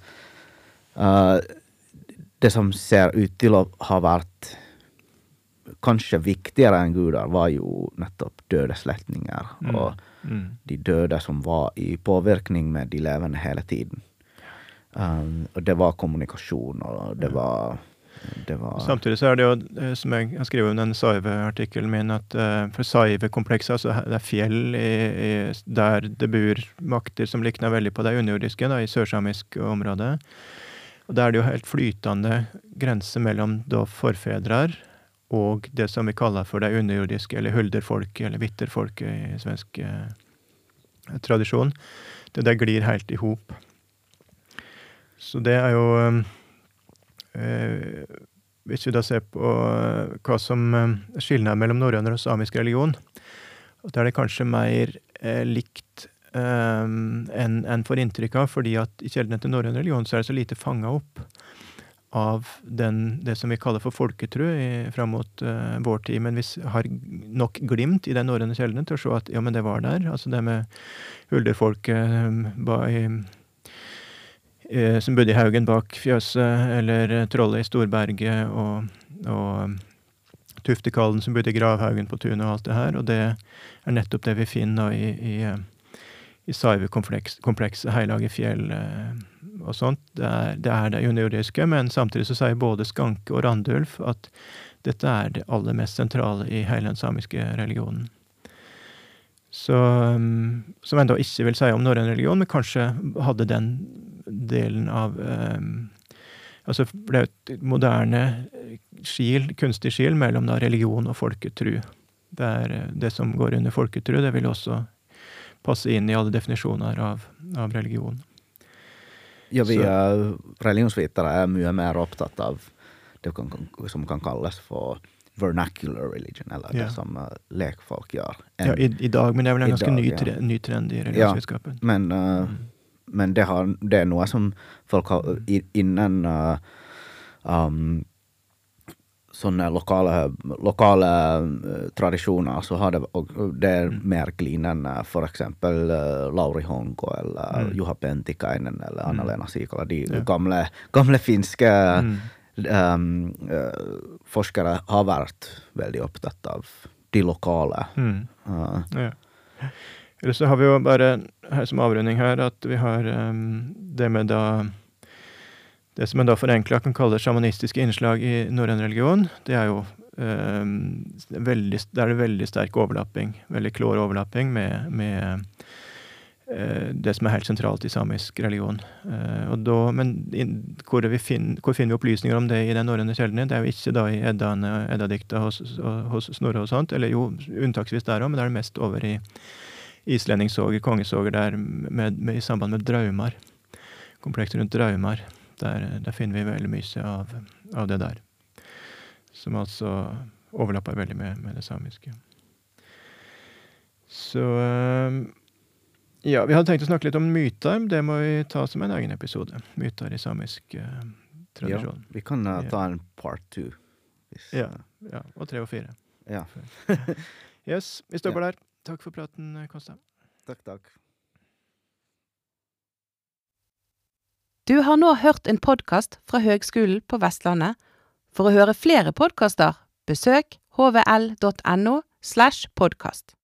Speaker 2: det som ser ut til å ha vært kanskje viktigere enn guder, var jo nettopp døde slektninger, og de døde som var i påvirkning med de levende hele tiden. Og det var kommunikasjon, og det var...
Speaker 1: Samtidig så er det jo, som jeg skriver om den Saive-artikkelen min, at for Saive-komplekset, altså det er fjell der det bor makter som likner veldig på det underjordiske, da, i sørsamisk område. Og der er det jo helt flytende grense mellom da forfedrer og det som vi kaller for det underjordiske, eller hulderfolk, eller vitterfolk i svensk tradisjon. Det der glir helt i hop. Så det er jo... hvis vi da ser på hva som skiller mellom norrøn og samisk religion, da er det kanskje mer likt enn for inntrykk av, fordi at i kjeldene til norrøn religion så er det så lite fanget opp av det som vi kaller for folketro frem mot vår tid, men vi har nok glimt i den norrøne kjeldene til å se at ja, men det var der, altså det med hulderfolket som bodde i haugen bak fjøset, eller trollet i Storberget, og tuftekallen som bodde i gravhaugen på tunet og alt det her, og det er nettopp det vi finner i Saive-komplekset, Heilage fjell og sånt. Det er det underjordiske, men samtidig så sier både Skanke og Randulf at dette er det aller mest sentrale i hele den samiske religionen. Så, som enda ikke vil si om norrøn religion, men kanskje hadde den delen av altså det er et moderne kunstig skil mellom da religion og folketro. Det er det som går under folketro, det vil også passe inn i alle definisjoner av religion.
Speaker 2: Ja, vi religionsvitere er mye mer opptatt av det som kan kalles for vernacular religion, eller det som lekfolk gjør.
Speaker 1: Ja, i dag, men det er vel en ganske ny trend i religionsvitenskapen.
Speaker 2: Ja, men det er noe som folk har innen sånne lokale tradisjoner, så har det mer glinende, for eksempel Lauri Honko, eller Juha Pentikainen, eller Anna-Lena Sikala, de gamle finske forskere har vært veldig opptatt av de lokale.
Speaker 1: Ja. Eller så har vi jo bare her som avrunding her, at vi har det med da Det som man da forenklet kan kalle shamanistiske innslag i norrøn religion, det jo der det veldig sterk overlapping, veldig klår overlapping med det som helt sentralt i samisk religion. Men hvor finner vi opplysninger om det i den norrøne kjeldene? Det jo ikke da i Edda-dikta hos Snorre og sånt, eller jo, unntaksvis der også, men det det mest over i islendingsoger, kongesoger, der i samband med draumar, komplekser rundt draumar. Der finner vi veldig mye av det der, som altså overlapper veldig med det samiske. Så ja, vi hadde tenkt å snakke litt om myter. Det må vi ta som en egen episode. Myter i samisk tradisjon.
Speaker 2: Ja, vi kan ta en part 2.
Speaker 1: Ja, og 3 og 4.
Speaker 2: Ja.
Speaker 1: Yes, vi stopper der. Takk for praten, Kosta.
Speaker 2: Takk.
Speaker 3: Du har nå hørt en podcast fra Høgskolen på Vestlandet. For å høre flere podcaster, besøk hvl.no/podcast.